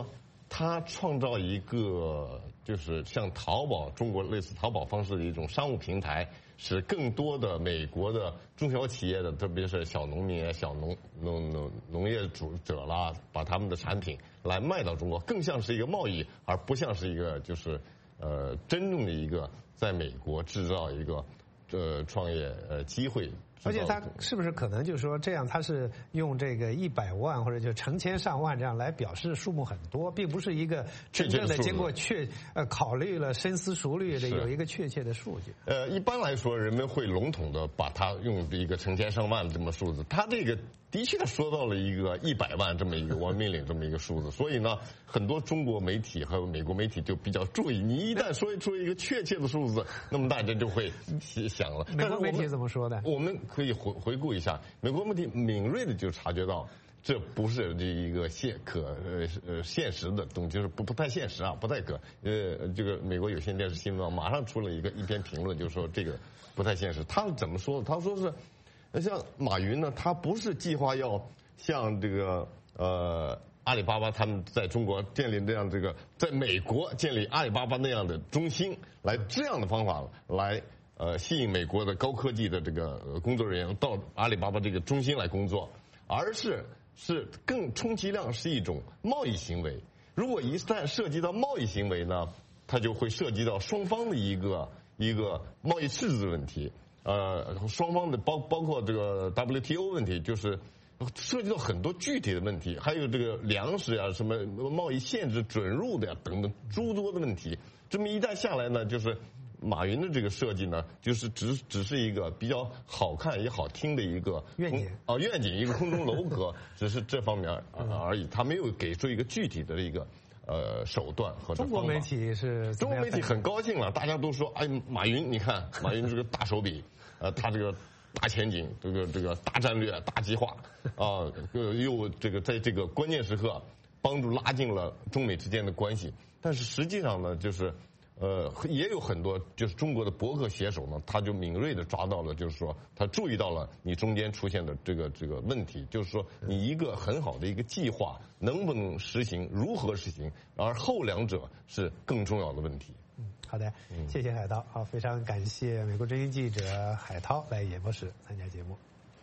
它创造一个就是像淘宝中国类似淘宝方式的一种商务平台，使更多的美国的中小企业的，特别是小农民啊、小农业者啦，把他们的产品来卖到中国，更像是一个贸易，而不像是一个就是真正的一个在美国制造一个创业机会。 而且他是不是可能就是说这样，他是用这个100万或者就成千上万这样来表示数目很多，并不是一个真正的经过考虑了深思熟虑的有一个确切的数据。 一般来说，人们会笼统的把它用一个成千上万的这么数字，他这个的确说到了一个100万这么一个1 million 这么一个数字，所以呢，很多中国媒体还有美国媒体就比较注意，你一旦说出一个确切的数字，那么大家就会想了。 美国媒体怎么说的？ 我们可以回顾一下，美国媒体敏锐的就察觉到，这不是这一个现实的东西，就是不太现实啊，不太这个美国有线电视新闻马上出了一篇评论，就说这个不太现实。他怎么说的？他说是像马云呢，他不是计划要像这个阿里巴巴他们在中国建立这样在美国建立阿里巴巴那样的中心，来这样的方法来吸引美国的高科技的这个工作人员到阿里巴巴这个中心来工作，而是更充其量是一种贸易行为。如果一旦涉及到贸易行为呢，它就会涉及到双方的一个贸易赤字问题，双方的包括这个 WTO 问题，就是涉及到很多具体的问题，还有这个粮食啊、什么贸易限制准入的呀等等诸多的问题。这么一旦下来呢，就是马云的这个设计呢，就是只是一个比较好看也好听的一个愿景，一个空中楼阁，只是这方面而已，他没有给出一个具体的一个手段和中国媒体中国媒体很高兴了，大家都说，哎，马云，你看马云这个大手笔，他这个大前景，这个大战略、大计划啊，又这个在这个关键时刻帮助拉近了中美之间的关系。但是实际上呢，就是也有很多就是中国的博客写手呢，他就敏锐的抓到了，就是说他注意到了你中间出现的这个问题，就是说你一个很好的一个计划能不能实行，如何实行，而后两者是更重要的问题。 好的，谢谢海涛。好，非常感谢美国之音记者海涛来演播室参加节目。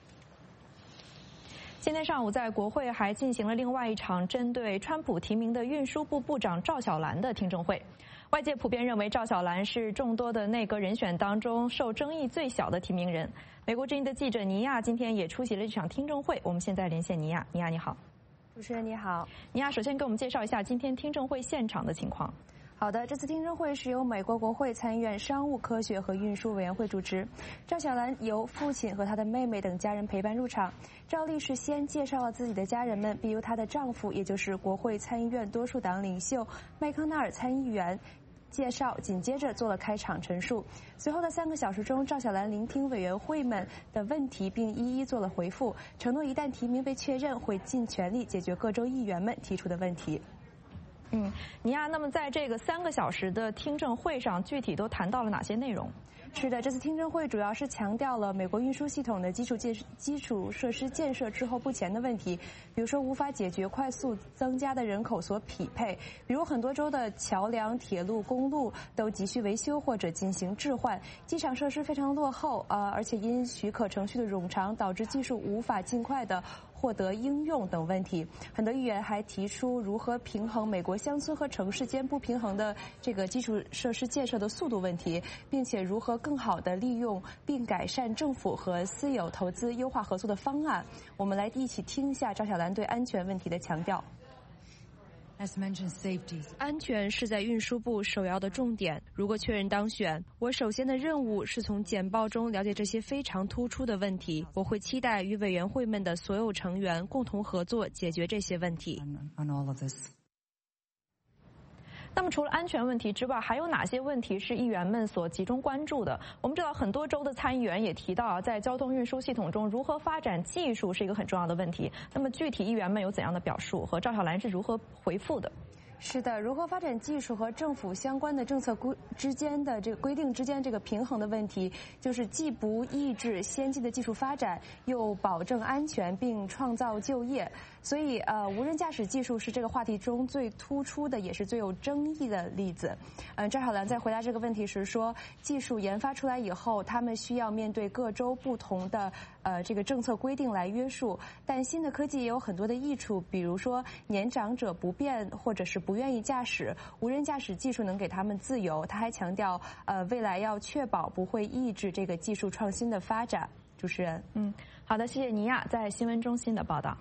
今天上午，在国会还进行了另外一场针对川普提名的运输部部长赵小兰的听证会。外界普遍认为赵小兰是众多的内阁人选当中受争议最小的提名人。美国之音的记者尼亚今天也出席了这场听证会，我们现在连线尼亚。尼亚你好。 主持人你好。 尼亚首先给我们介绍一下今天听证会现场的情况。 好的，这次听证会是由美国国会参议院商务、科学和运输委员会主持。赵小兰由父亲和她的妹妹等家人陪伴入场。赵律师先介绍了自己的家人们，比如她的丈夫，也就是国会参议院多数党领袖麦康奈尔参议员介绍，紧接着做了开场陈述。随后的3个小时中，赵小兰聆听委员会们的问题，并一一做了回复，承诺一旦提名被确认，会尽全力解决各州议员们提出的问题。 尼亚，那么在这个3个小时的听证会上，具体都谈到了哪些内容？ 是的，这次听证会主要是强调了美国运输系统的基础设施建设滞后不前的问题，比如说无法解决快速增加的人口所匹配，比如很多州的桥梁、铁路、公路都急需维修或者进行置换，机场设施非常落后而且因许可程序的冗长，导致技术无法尽快的获得应用等问题。很多议员还提出如何平衡美国乡村和城市间不平衡的这个基础设施建设的速度问题，并且如何更好地利用并改善政府和私有投资优化合作的方案。我们来一起听一下赵小兰对安全问题的强调。 安全是在运输部首要的重点。如果确认当选，我首先的任务是从简报中了解这些非常突出的问题。我会期待与委员会们的所有成员共同合作，解决这些问题。 那么除了安全问题之外，还有哪些问题是议员们所集中关注的？我们知道很多州的参议员也提到在交通运输系统中如何发展技术是一个很重要的问题。那么具体议员们有怎样的表述，和赵小兰是如何回复的？ 是的，如何发展技术和政府相关的政策之间的这个规定之间这个平衡的问题，就是既不抑制先进的技术发展，又保证安全并创造就业。所以无人驾驶技术是这个话题中最突出的，也是最有争议的例子。赵小兰在回答这个问题时说，技术研发出来以后，他们需要面对各州不同的这个政策规定来约束，但新的科技也有很多的益处，比如说年长者不便或者是不愿意驾驶，无人驾驶技术能给他们自由。他还强调，未来要确保不会抑制这个技术创新的发展。主持人， 好的，谢谢尼亚在新闻中心的报道。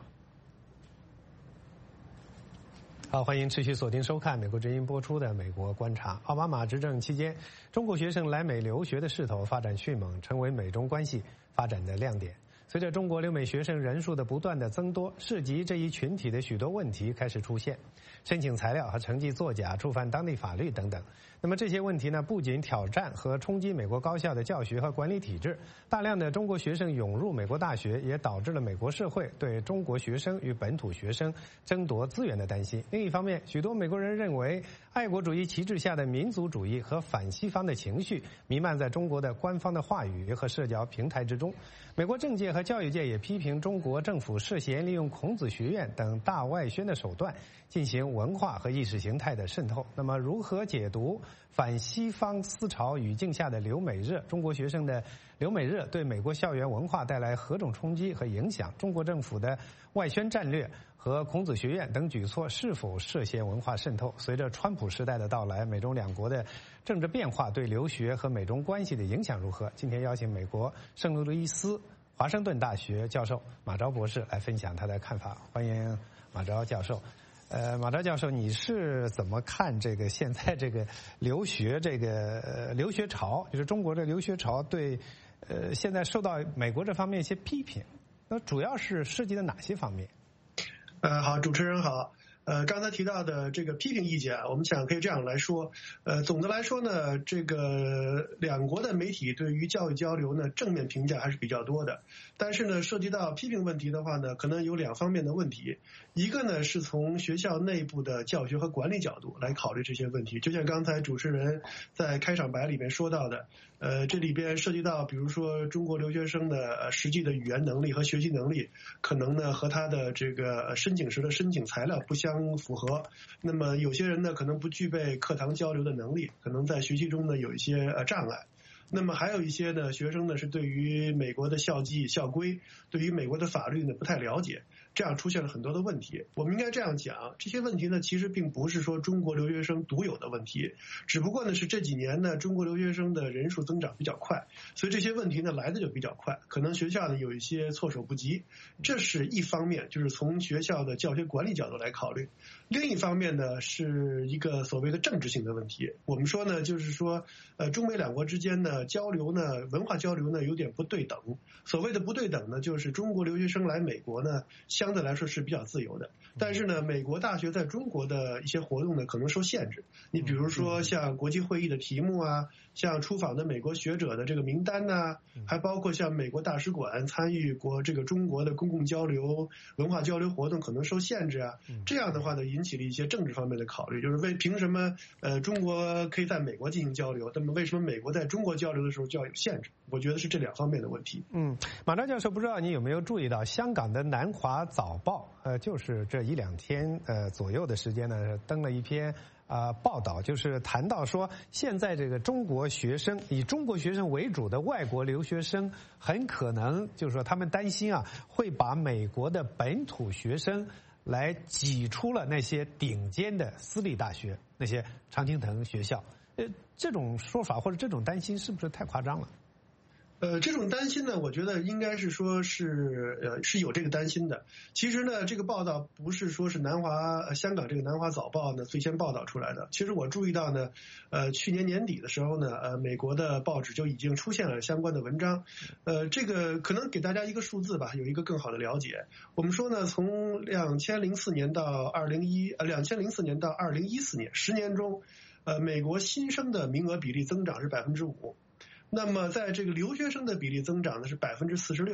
好，欢迎持续锁定收看美国之音播出的《美国观察》。奥巴马执政期间，中国学生来美留学的势头发展迅猛，成为美中关系发展的亮点。随着中国留美学生人数的不断的增多，涉及这一群体的许多问题开始出现，申请材料和成绩作假、触犯当地法律等等。那么这些问题呢，不仅挑战和冲击美国高校的教学和管理体制，大量的中国学生涌入美国大学，也导致了美国社会对中国学生与本土学生争夺资源的担心。另一方面，许多美国人认为，爱国主义旗帜下的民族主义和反西方的情绪弥漫在中国的官方的话语和社交平台之中。美国政界和教育界也批评中国政府涉嫌利用孔子学院等大外宣的手段进行文化和意识形态的渗透。那么，如何解读反西方思潮语境下的留美热？中国学生的留美热对美国校园文化带来何种冲击和影响？中国政府的外宣战略和孔子学院等举措是否涉嫌文化渗透？随着川普时代的到来，美中两国的政治变化对留学和美中关系的影响如何？今天邀请美国圣路易斯华盛顿大学教授马昭博士来分享他的看法。欢迎马昭教授。马昭教授，你是怎么看这个现在这个留学留学潮，就是中国的留学潮对现在受到美国这方面一些批评？那主要是涉及的哪些方面？ 好，主持人好。刚才提到的这个批评意见啊，我们想可以这样来说，总的来说呢，这个两国的媒体对于教育交流呢正面评价还是比较多的，但是呢，涉及到批评问题的话呢，可能有两方面的问题，一个呢是从学校内部的教学和管理角度来考虑这些问题，就像刚才主持人在开场白里面说到的，这里边涉及到比如说中国留学生的实际的语言能力和学习能力，可能呢和他的这个申请时的申请材料不相符合，那么有些人呢可能不具备课堂交流的能力，可能在学习中呢有一些障碍。那么还有一些呢学生呢是对于美国的校纪校规，对于美国的法律呢不太了解，这样出现了很多的问题。我们应该这样讲，这些问题呢其实并不是说中国留学生独有的问题，只不过呢是这几年呢中国留学生的人数增长比较快，所以这些问题呢来的就比较快，可能学校呢有一些措手不及，这是一方面，就是从学校的教学管理角度来考虑。另一方面呢是一个所谓的政治性的问题，我们说呢就是说中美两国之间呢交流呢文化交流呢有点不对等，所谓的不对等呢就是中国留学生来美国呢相对来说是比较自由的，但是呢美国大学在中国的一些活动呢可能受限制，你比如说像国际会议的题目啊，像出访的美国学者的这个名单啊，还包括像美国大使馆参与过这个中国的公共交流文化交流活动可能受限制啊，这样的话呢引起了一些政治方面的考虑，就是凭什么中国可以在美国进行交流，那么为什么美国在中国交流的时候就要有限制？我觉得是这两方面的问题。 马昭教授，不知道你有没有注意到香港的南华早报就是这一两天左右的时间呢登了一篇报道，就是谈到说现在这个中国学生以中国学生为主的外国留学生很可能就是说他们担心会把美国的本土学生来挤出了那些顶尖的私立大学，那些常青藤学校。这种说法或者这种担心是不是太夸张了？ 这种担心呢，我觉得应该是说是有这个担心的。其实呢，这个报道不是说是香港这个南华早报呢最先报道出来的。其实我注意到呢，去年年底的时候呢，美国的报纸就已经出现了相关的文章。这个可能给大家一个数字吧，有一个更好的了解。我们说呢，从2004年到2014年到2014年10年中，美国新生的名额比例增长是5%。那么在这个留学生的比例增长呢是46%，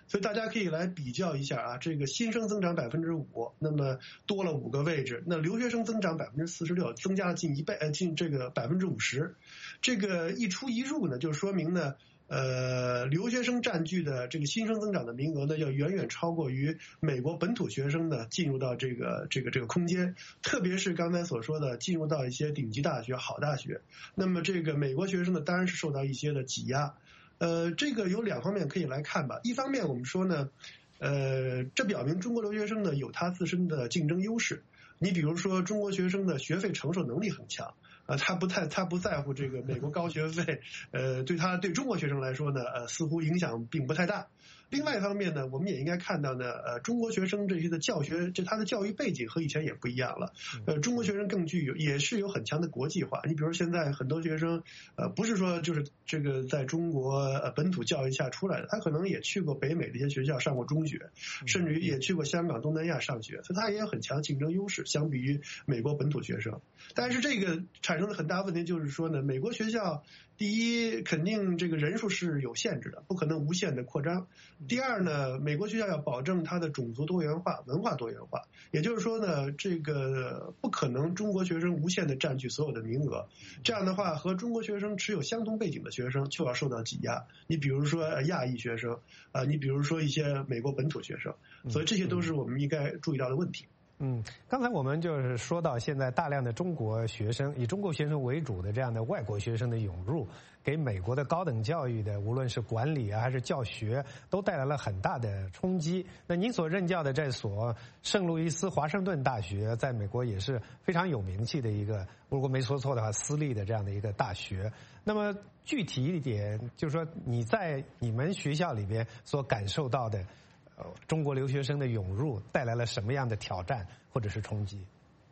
所以大家可以来比较一下啊，这个新生增长5%，那么多了5个位置，那留学生增长46%，增加了近1倍，近这个50%，这个一出一入呢，就说明呢。留学生占据的这个新生增长的名额呢，要远远超过于美国本土学生呢进入到这个空间，特别是刚才所说的进入到一些顶级大学、好大学。那么这个美国学生呢，当然是受到一些的挤压。这个有2方面可以来看吧。一方面我们说呢，这表明中国留学生呢有他自身的竞争优势。你比如说，中国学生的学费承受能力很强。他不在乎这个美国高学费，对中国学生来说呢，似乎影响并不太大。另外一方面呢，我们也应该看到呢，中国学生这些的教学，他的教育背景和以前也不一样了。中国学生更也是有很强的国际化。你比如现在很多学生，不是说就是这个在中国本土教育下出来的，他可能也去过北美的一些学校上过中学，甚至于也去过香港、东南亚上学，所以他也有很强竞争优势，相比于美国本土学生。但是这个产生的很大问题就是说呢，美国学校第一肯定这个人数是有限制的，不可能无限的扩张。第二呢，美国学校要保证它的种族多元化、文化多元化，也就是说呢，这个不可能中国学生无限的占据所有的名额。这样的话，和中国学生持有相同背景的学生就要受到挤压。你比如说亚裔学生你比如说一些美国本土学生，所以这些都是我们应该注意到的问题。 刚才我们就是说到现在大量的中国学生，以中国学生为主的这样的外国学生的涌入，给美国的高等教育的无论是管理还是教学都带来了很大的冲击。那您所任教的这所圣路易斯华盛顿大学在美国也是非常有名气的一个，如果没说错的话，私立的这样的一个大学。那么具体一点，就是说你在你们学校里边所感受到的中国留学生的涌入带来了什么样的挑战或者是冲击？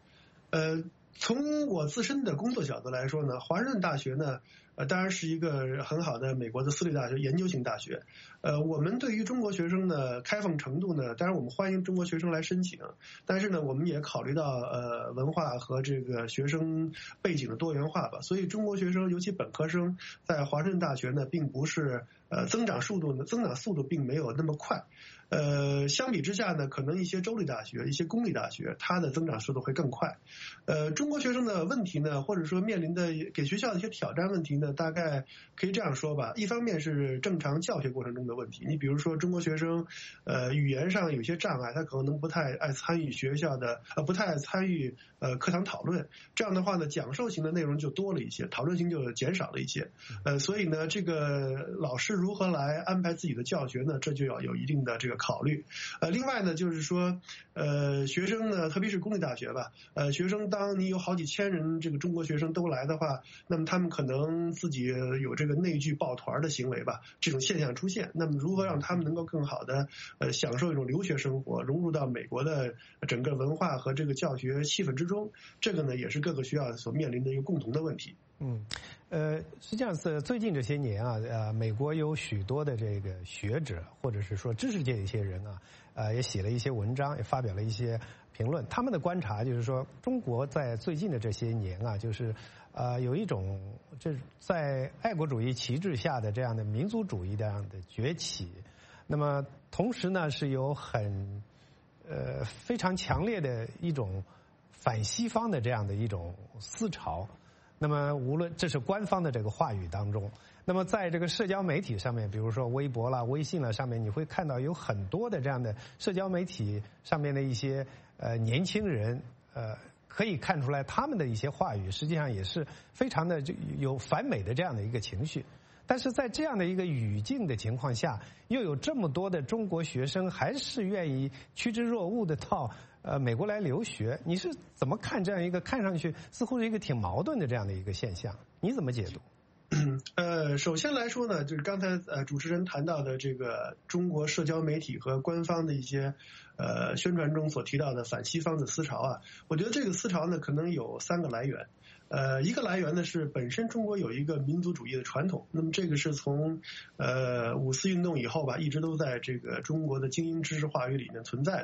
从我自身的工作角度来说呢，华盛顿大学呢，当然是一个很好的美国的私立大学、研究型大学。我们对于中国学生的开放程度呢，当然我们欢迎中国学生来申请，但是呢，我们也考虑到文化和这个学生背景的多元化吧。所以中国学生，尤其本科生，在华盛顿大学呢，并不是增长速度并没有那么快。相比之下呢，可能一些州立大学、一些公立大学，它的增长速度会更快。中国学生的问题呢，或者说面临的给学校的一些挑战问题呢，大概可以这样说吧。一方面是正常教学过程中的问题，你比如说中国学生，语言上有些障碍，他可能不太爱参与学校的，不太爱参与课堂讨论。这样的话呢，讲授型的内容就多了一些，讨论型就减少了一些。所以呢，这个老师如何来安排自己的教学呢？这就要有一定的这个考虑。另外呢，就是说，学生呢，特别是公立大学吧，学生当你有好几千人这个中国学生都来的话，那么他们可能自己有这个内聚抱团的行为吧，这种现象出现。那么如何让他们能够更好的享受一种留学生活，融入到美国的整个文化和这个教学气氛之中，这个呢也是各个学校所面临的一个共同的问题。 实际上是最近这些年美国有许多的这个学者或者是说知识界的一些人也写了一些文章，也发表了一些评论。他们的观察就是说，中国在最近的这些年就是有一种这在爱国主义旗帜下的这样的民族主义这样的崛起。那么同时呢，是有非常强烈的一种反西方的这样的一种思潮。那么无论这是官方的这个话语当中，那么在这个社交媒体上面，比如说微博啦、微信啦上面，你会看到有很多的这样的社交媒体上面的一些年轻人，可以看出来他们的一些话语实际上也是非常的有反美的这样的一个情绪。但是在这样的一个语境的情况下，又有这么多的中国学生还是愿意趋之若鹜的到美国来留学，你是怎么看这样一个看上去似乎是一个挺矛盾的这样的一个现象？你怎么解读？ 首先来说呢，就是刚才主持人谈到的这个中国社交媒体和官方的一些宣传中所提到的反西方的思潮我觉得这个思潮呢可能有3个来源。一个来源呢是本身中国有一个民族主义的传统，那么这个是从5四运动以后吧，一直都在这个中国的精英知识话语里面存在的。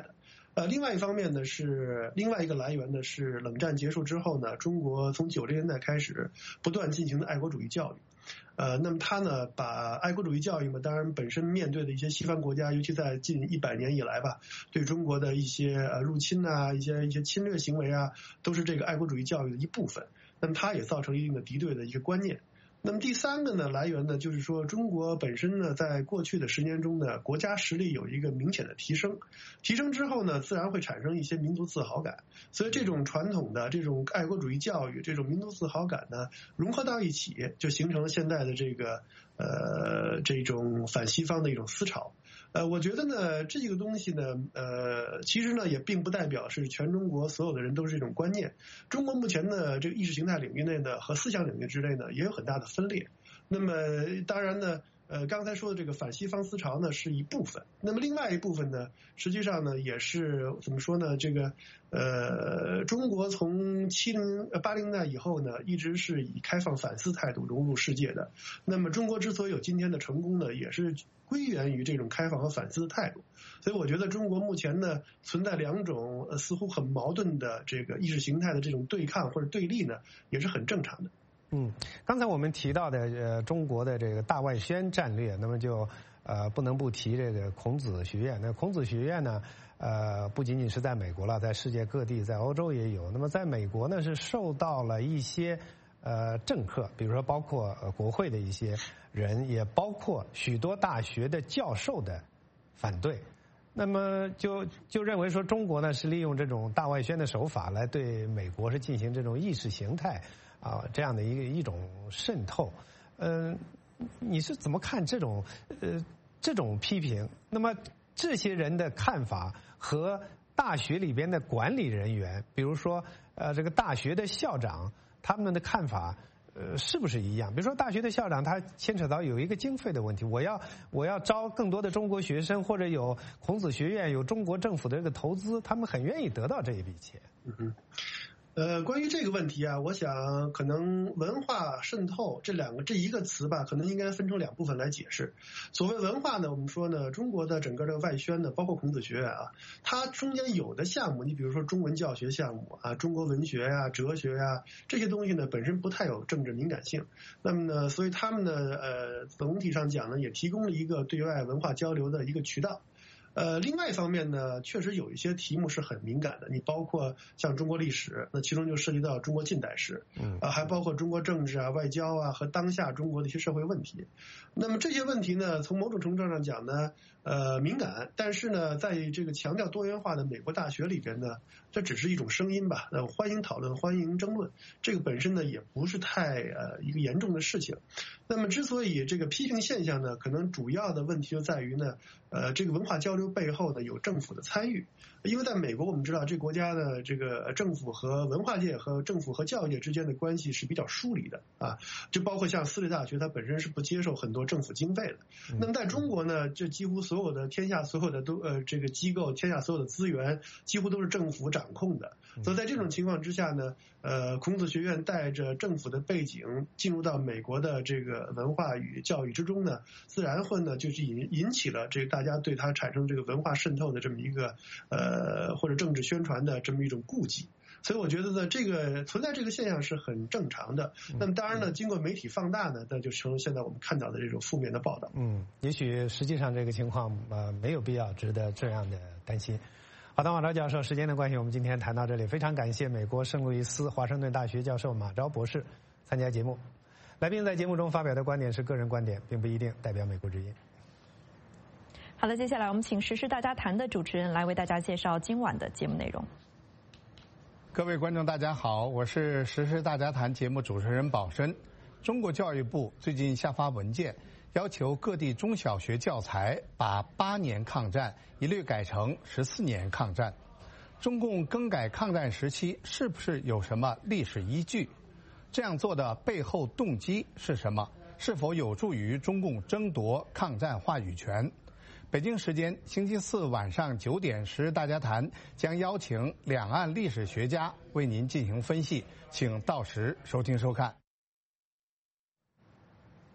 另外一方面呢，是另外一个来源呢，是冷战结束之后呢，中国从90年代开始不断进行的爱国主义教育。那么他呢，把爱国主义教育嘛，当然本身面对的一些西方国家，尤其在近100年以来吧，对中国的一些入侵啊，一些侵略行为啊，都是这个爱国主义教育的一部分。那么它也造成一定的敌对的一个观念。那么第三个呢，来源呢，就是说中国本身呢，在过去的10年中呢，国家实力有一个明显的提升之后呢，自然会产生一些民族自豪感。所以这种传统的这种爱国主义教育，这种民族自豪感呢，融合到一起，就形成了现在的这个这种反西方的一种思潮。我觉得呢，这个东西呢，其实呢也并不代表是全中国所有的人都是这种观念。中国目前的这个意识形态领域内呢和思想领域之内呢也有很大的分裂。那么当然呢，刚才说的这个反西方思潮呢是一部分，那么另外一部分呢，实际上呢也是怎么说呢？这个中国从80年代以后呢，一直是以开放反思态度融入世界的。那么中国之所以有今天的成功呢，也是归源于这种开放和反思的态度。所以我觉得中国目前呢存在2种似乎很矛盾的这个意识形态的这种对抗或者对立呢，也是很正常的。 刚才我们提到的中国的这个大外宣战略，那么就不能不提这个孔子学院。那孔子学院呢，不仅仅是在美国了，在世界各地，在欧洲也有。那么在美国呢，是受到了一些政客，比如说包括国会的一些人，也包括许多大学的教授的反对。那么就认为说中国呢是利用这种大外宣的手法来对美国是进行这种意识形态这样的一种渗透。你是怎么看这种批评？那么这些人的看法和大学里边的管理人员，比如说这个大学的校长，他们的看法是不是一样？比如说大学的校长，他牵扯到有一个经费的问题，我要招更多的中国学生，或者有孔子学院，有中国政府的这个投资，他们很愿意得到这一笔钱。 关于这个问题啊，我想可能文化渗透这一个词吧，可能应该分成2部分来解释。所谓文化呢，我们说呢，中国的整个的外宣呢，包括孔子学院啊，它中间有的项目，你比如说中文教学项目啊，中国文学啊、哲学啊这些东西呢，本身不太有政治敏感性。那么呢，所以他们呢，总体上讲呢，也提供了一个对外文化交流的一个渠道。另外一方面呢，确实有一些题目是很敏感的，你包括像中国历史，那其中就涉及到中国近代史，还包括中国政治啊、外交啊和当下中国的一些社会问题。那么这些问题呢，从某种程度上讲呢，敏感，但是呢，在这个强调多元化的美国大学里边呢，这只是一种声音吧，欢迎讨论，欢迎争论，这个本身呢也不是太一个严重的事情。那么之所以这个批评现象呢，可能主要的问题就在于呢，这个文化交流背后呢有政府的参与。因为在美国我们知道这个国家的这个政府和文化界和政府和教育界之间的关系是比较疏离的啊，就包括像私立大学它本身是不接受很多政府经费的。那么在中国呢，这几乎所有的天下所有的这个机构，天下所有的资源几乎都是政府掌控的。所以在这种情况之下呢，孔子学院带着政府的背景进入到美国的这个文化与教育之中呢，自然会呢就是引起了这个大家对它产生这个文化渗透的这么一个或者政治宣传的这么一种顾忌。所以我觉得呢，这个存在这个现象是很正常的。那么当然呢，经过媒体放大呢，那就成了现在我们看到的这种负面的报道。 也许实际上这个情况没有必要值得这样的担心。好的，马昭教授，时间的关系，我们今天谈到这里，非常感谢美国圣路易斯华盛顿大学教授马昭博士参加节目。来宾在节目中发表的观点是个人观点，并不一定代表美国之音。 好了，接下来我们请时事大家谈的主持人来为大家介绍今晚的节目内容。 各位观众大家好，我是时事大家谈节目主持人宝生。中国教育部最近下发文件，要求各地中小学教材把8年抗战一律改成14年抗战。中共更改抗战时期是不是有什么历史依据？这样做的背后动机是什么？是否有助于中共争夺抗战话语权？北京时间星期四晚上9点，时事大家谈将邀请两岸历史学家为您进行分析，请到时收听收看。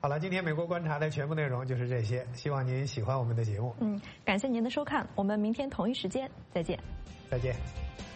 好了，今天美国观察的全部内容就是这些，希望您喜欢我们的节目。 感谢您的收看，我们明天同一时间再见。 再见。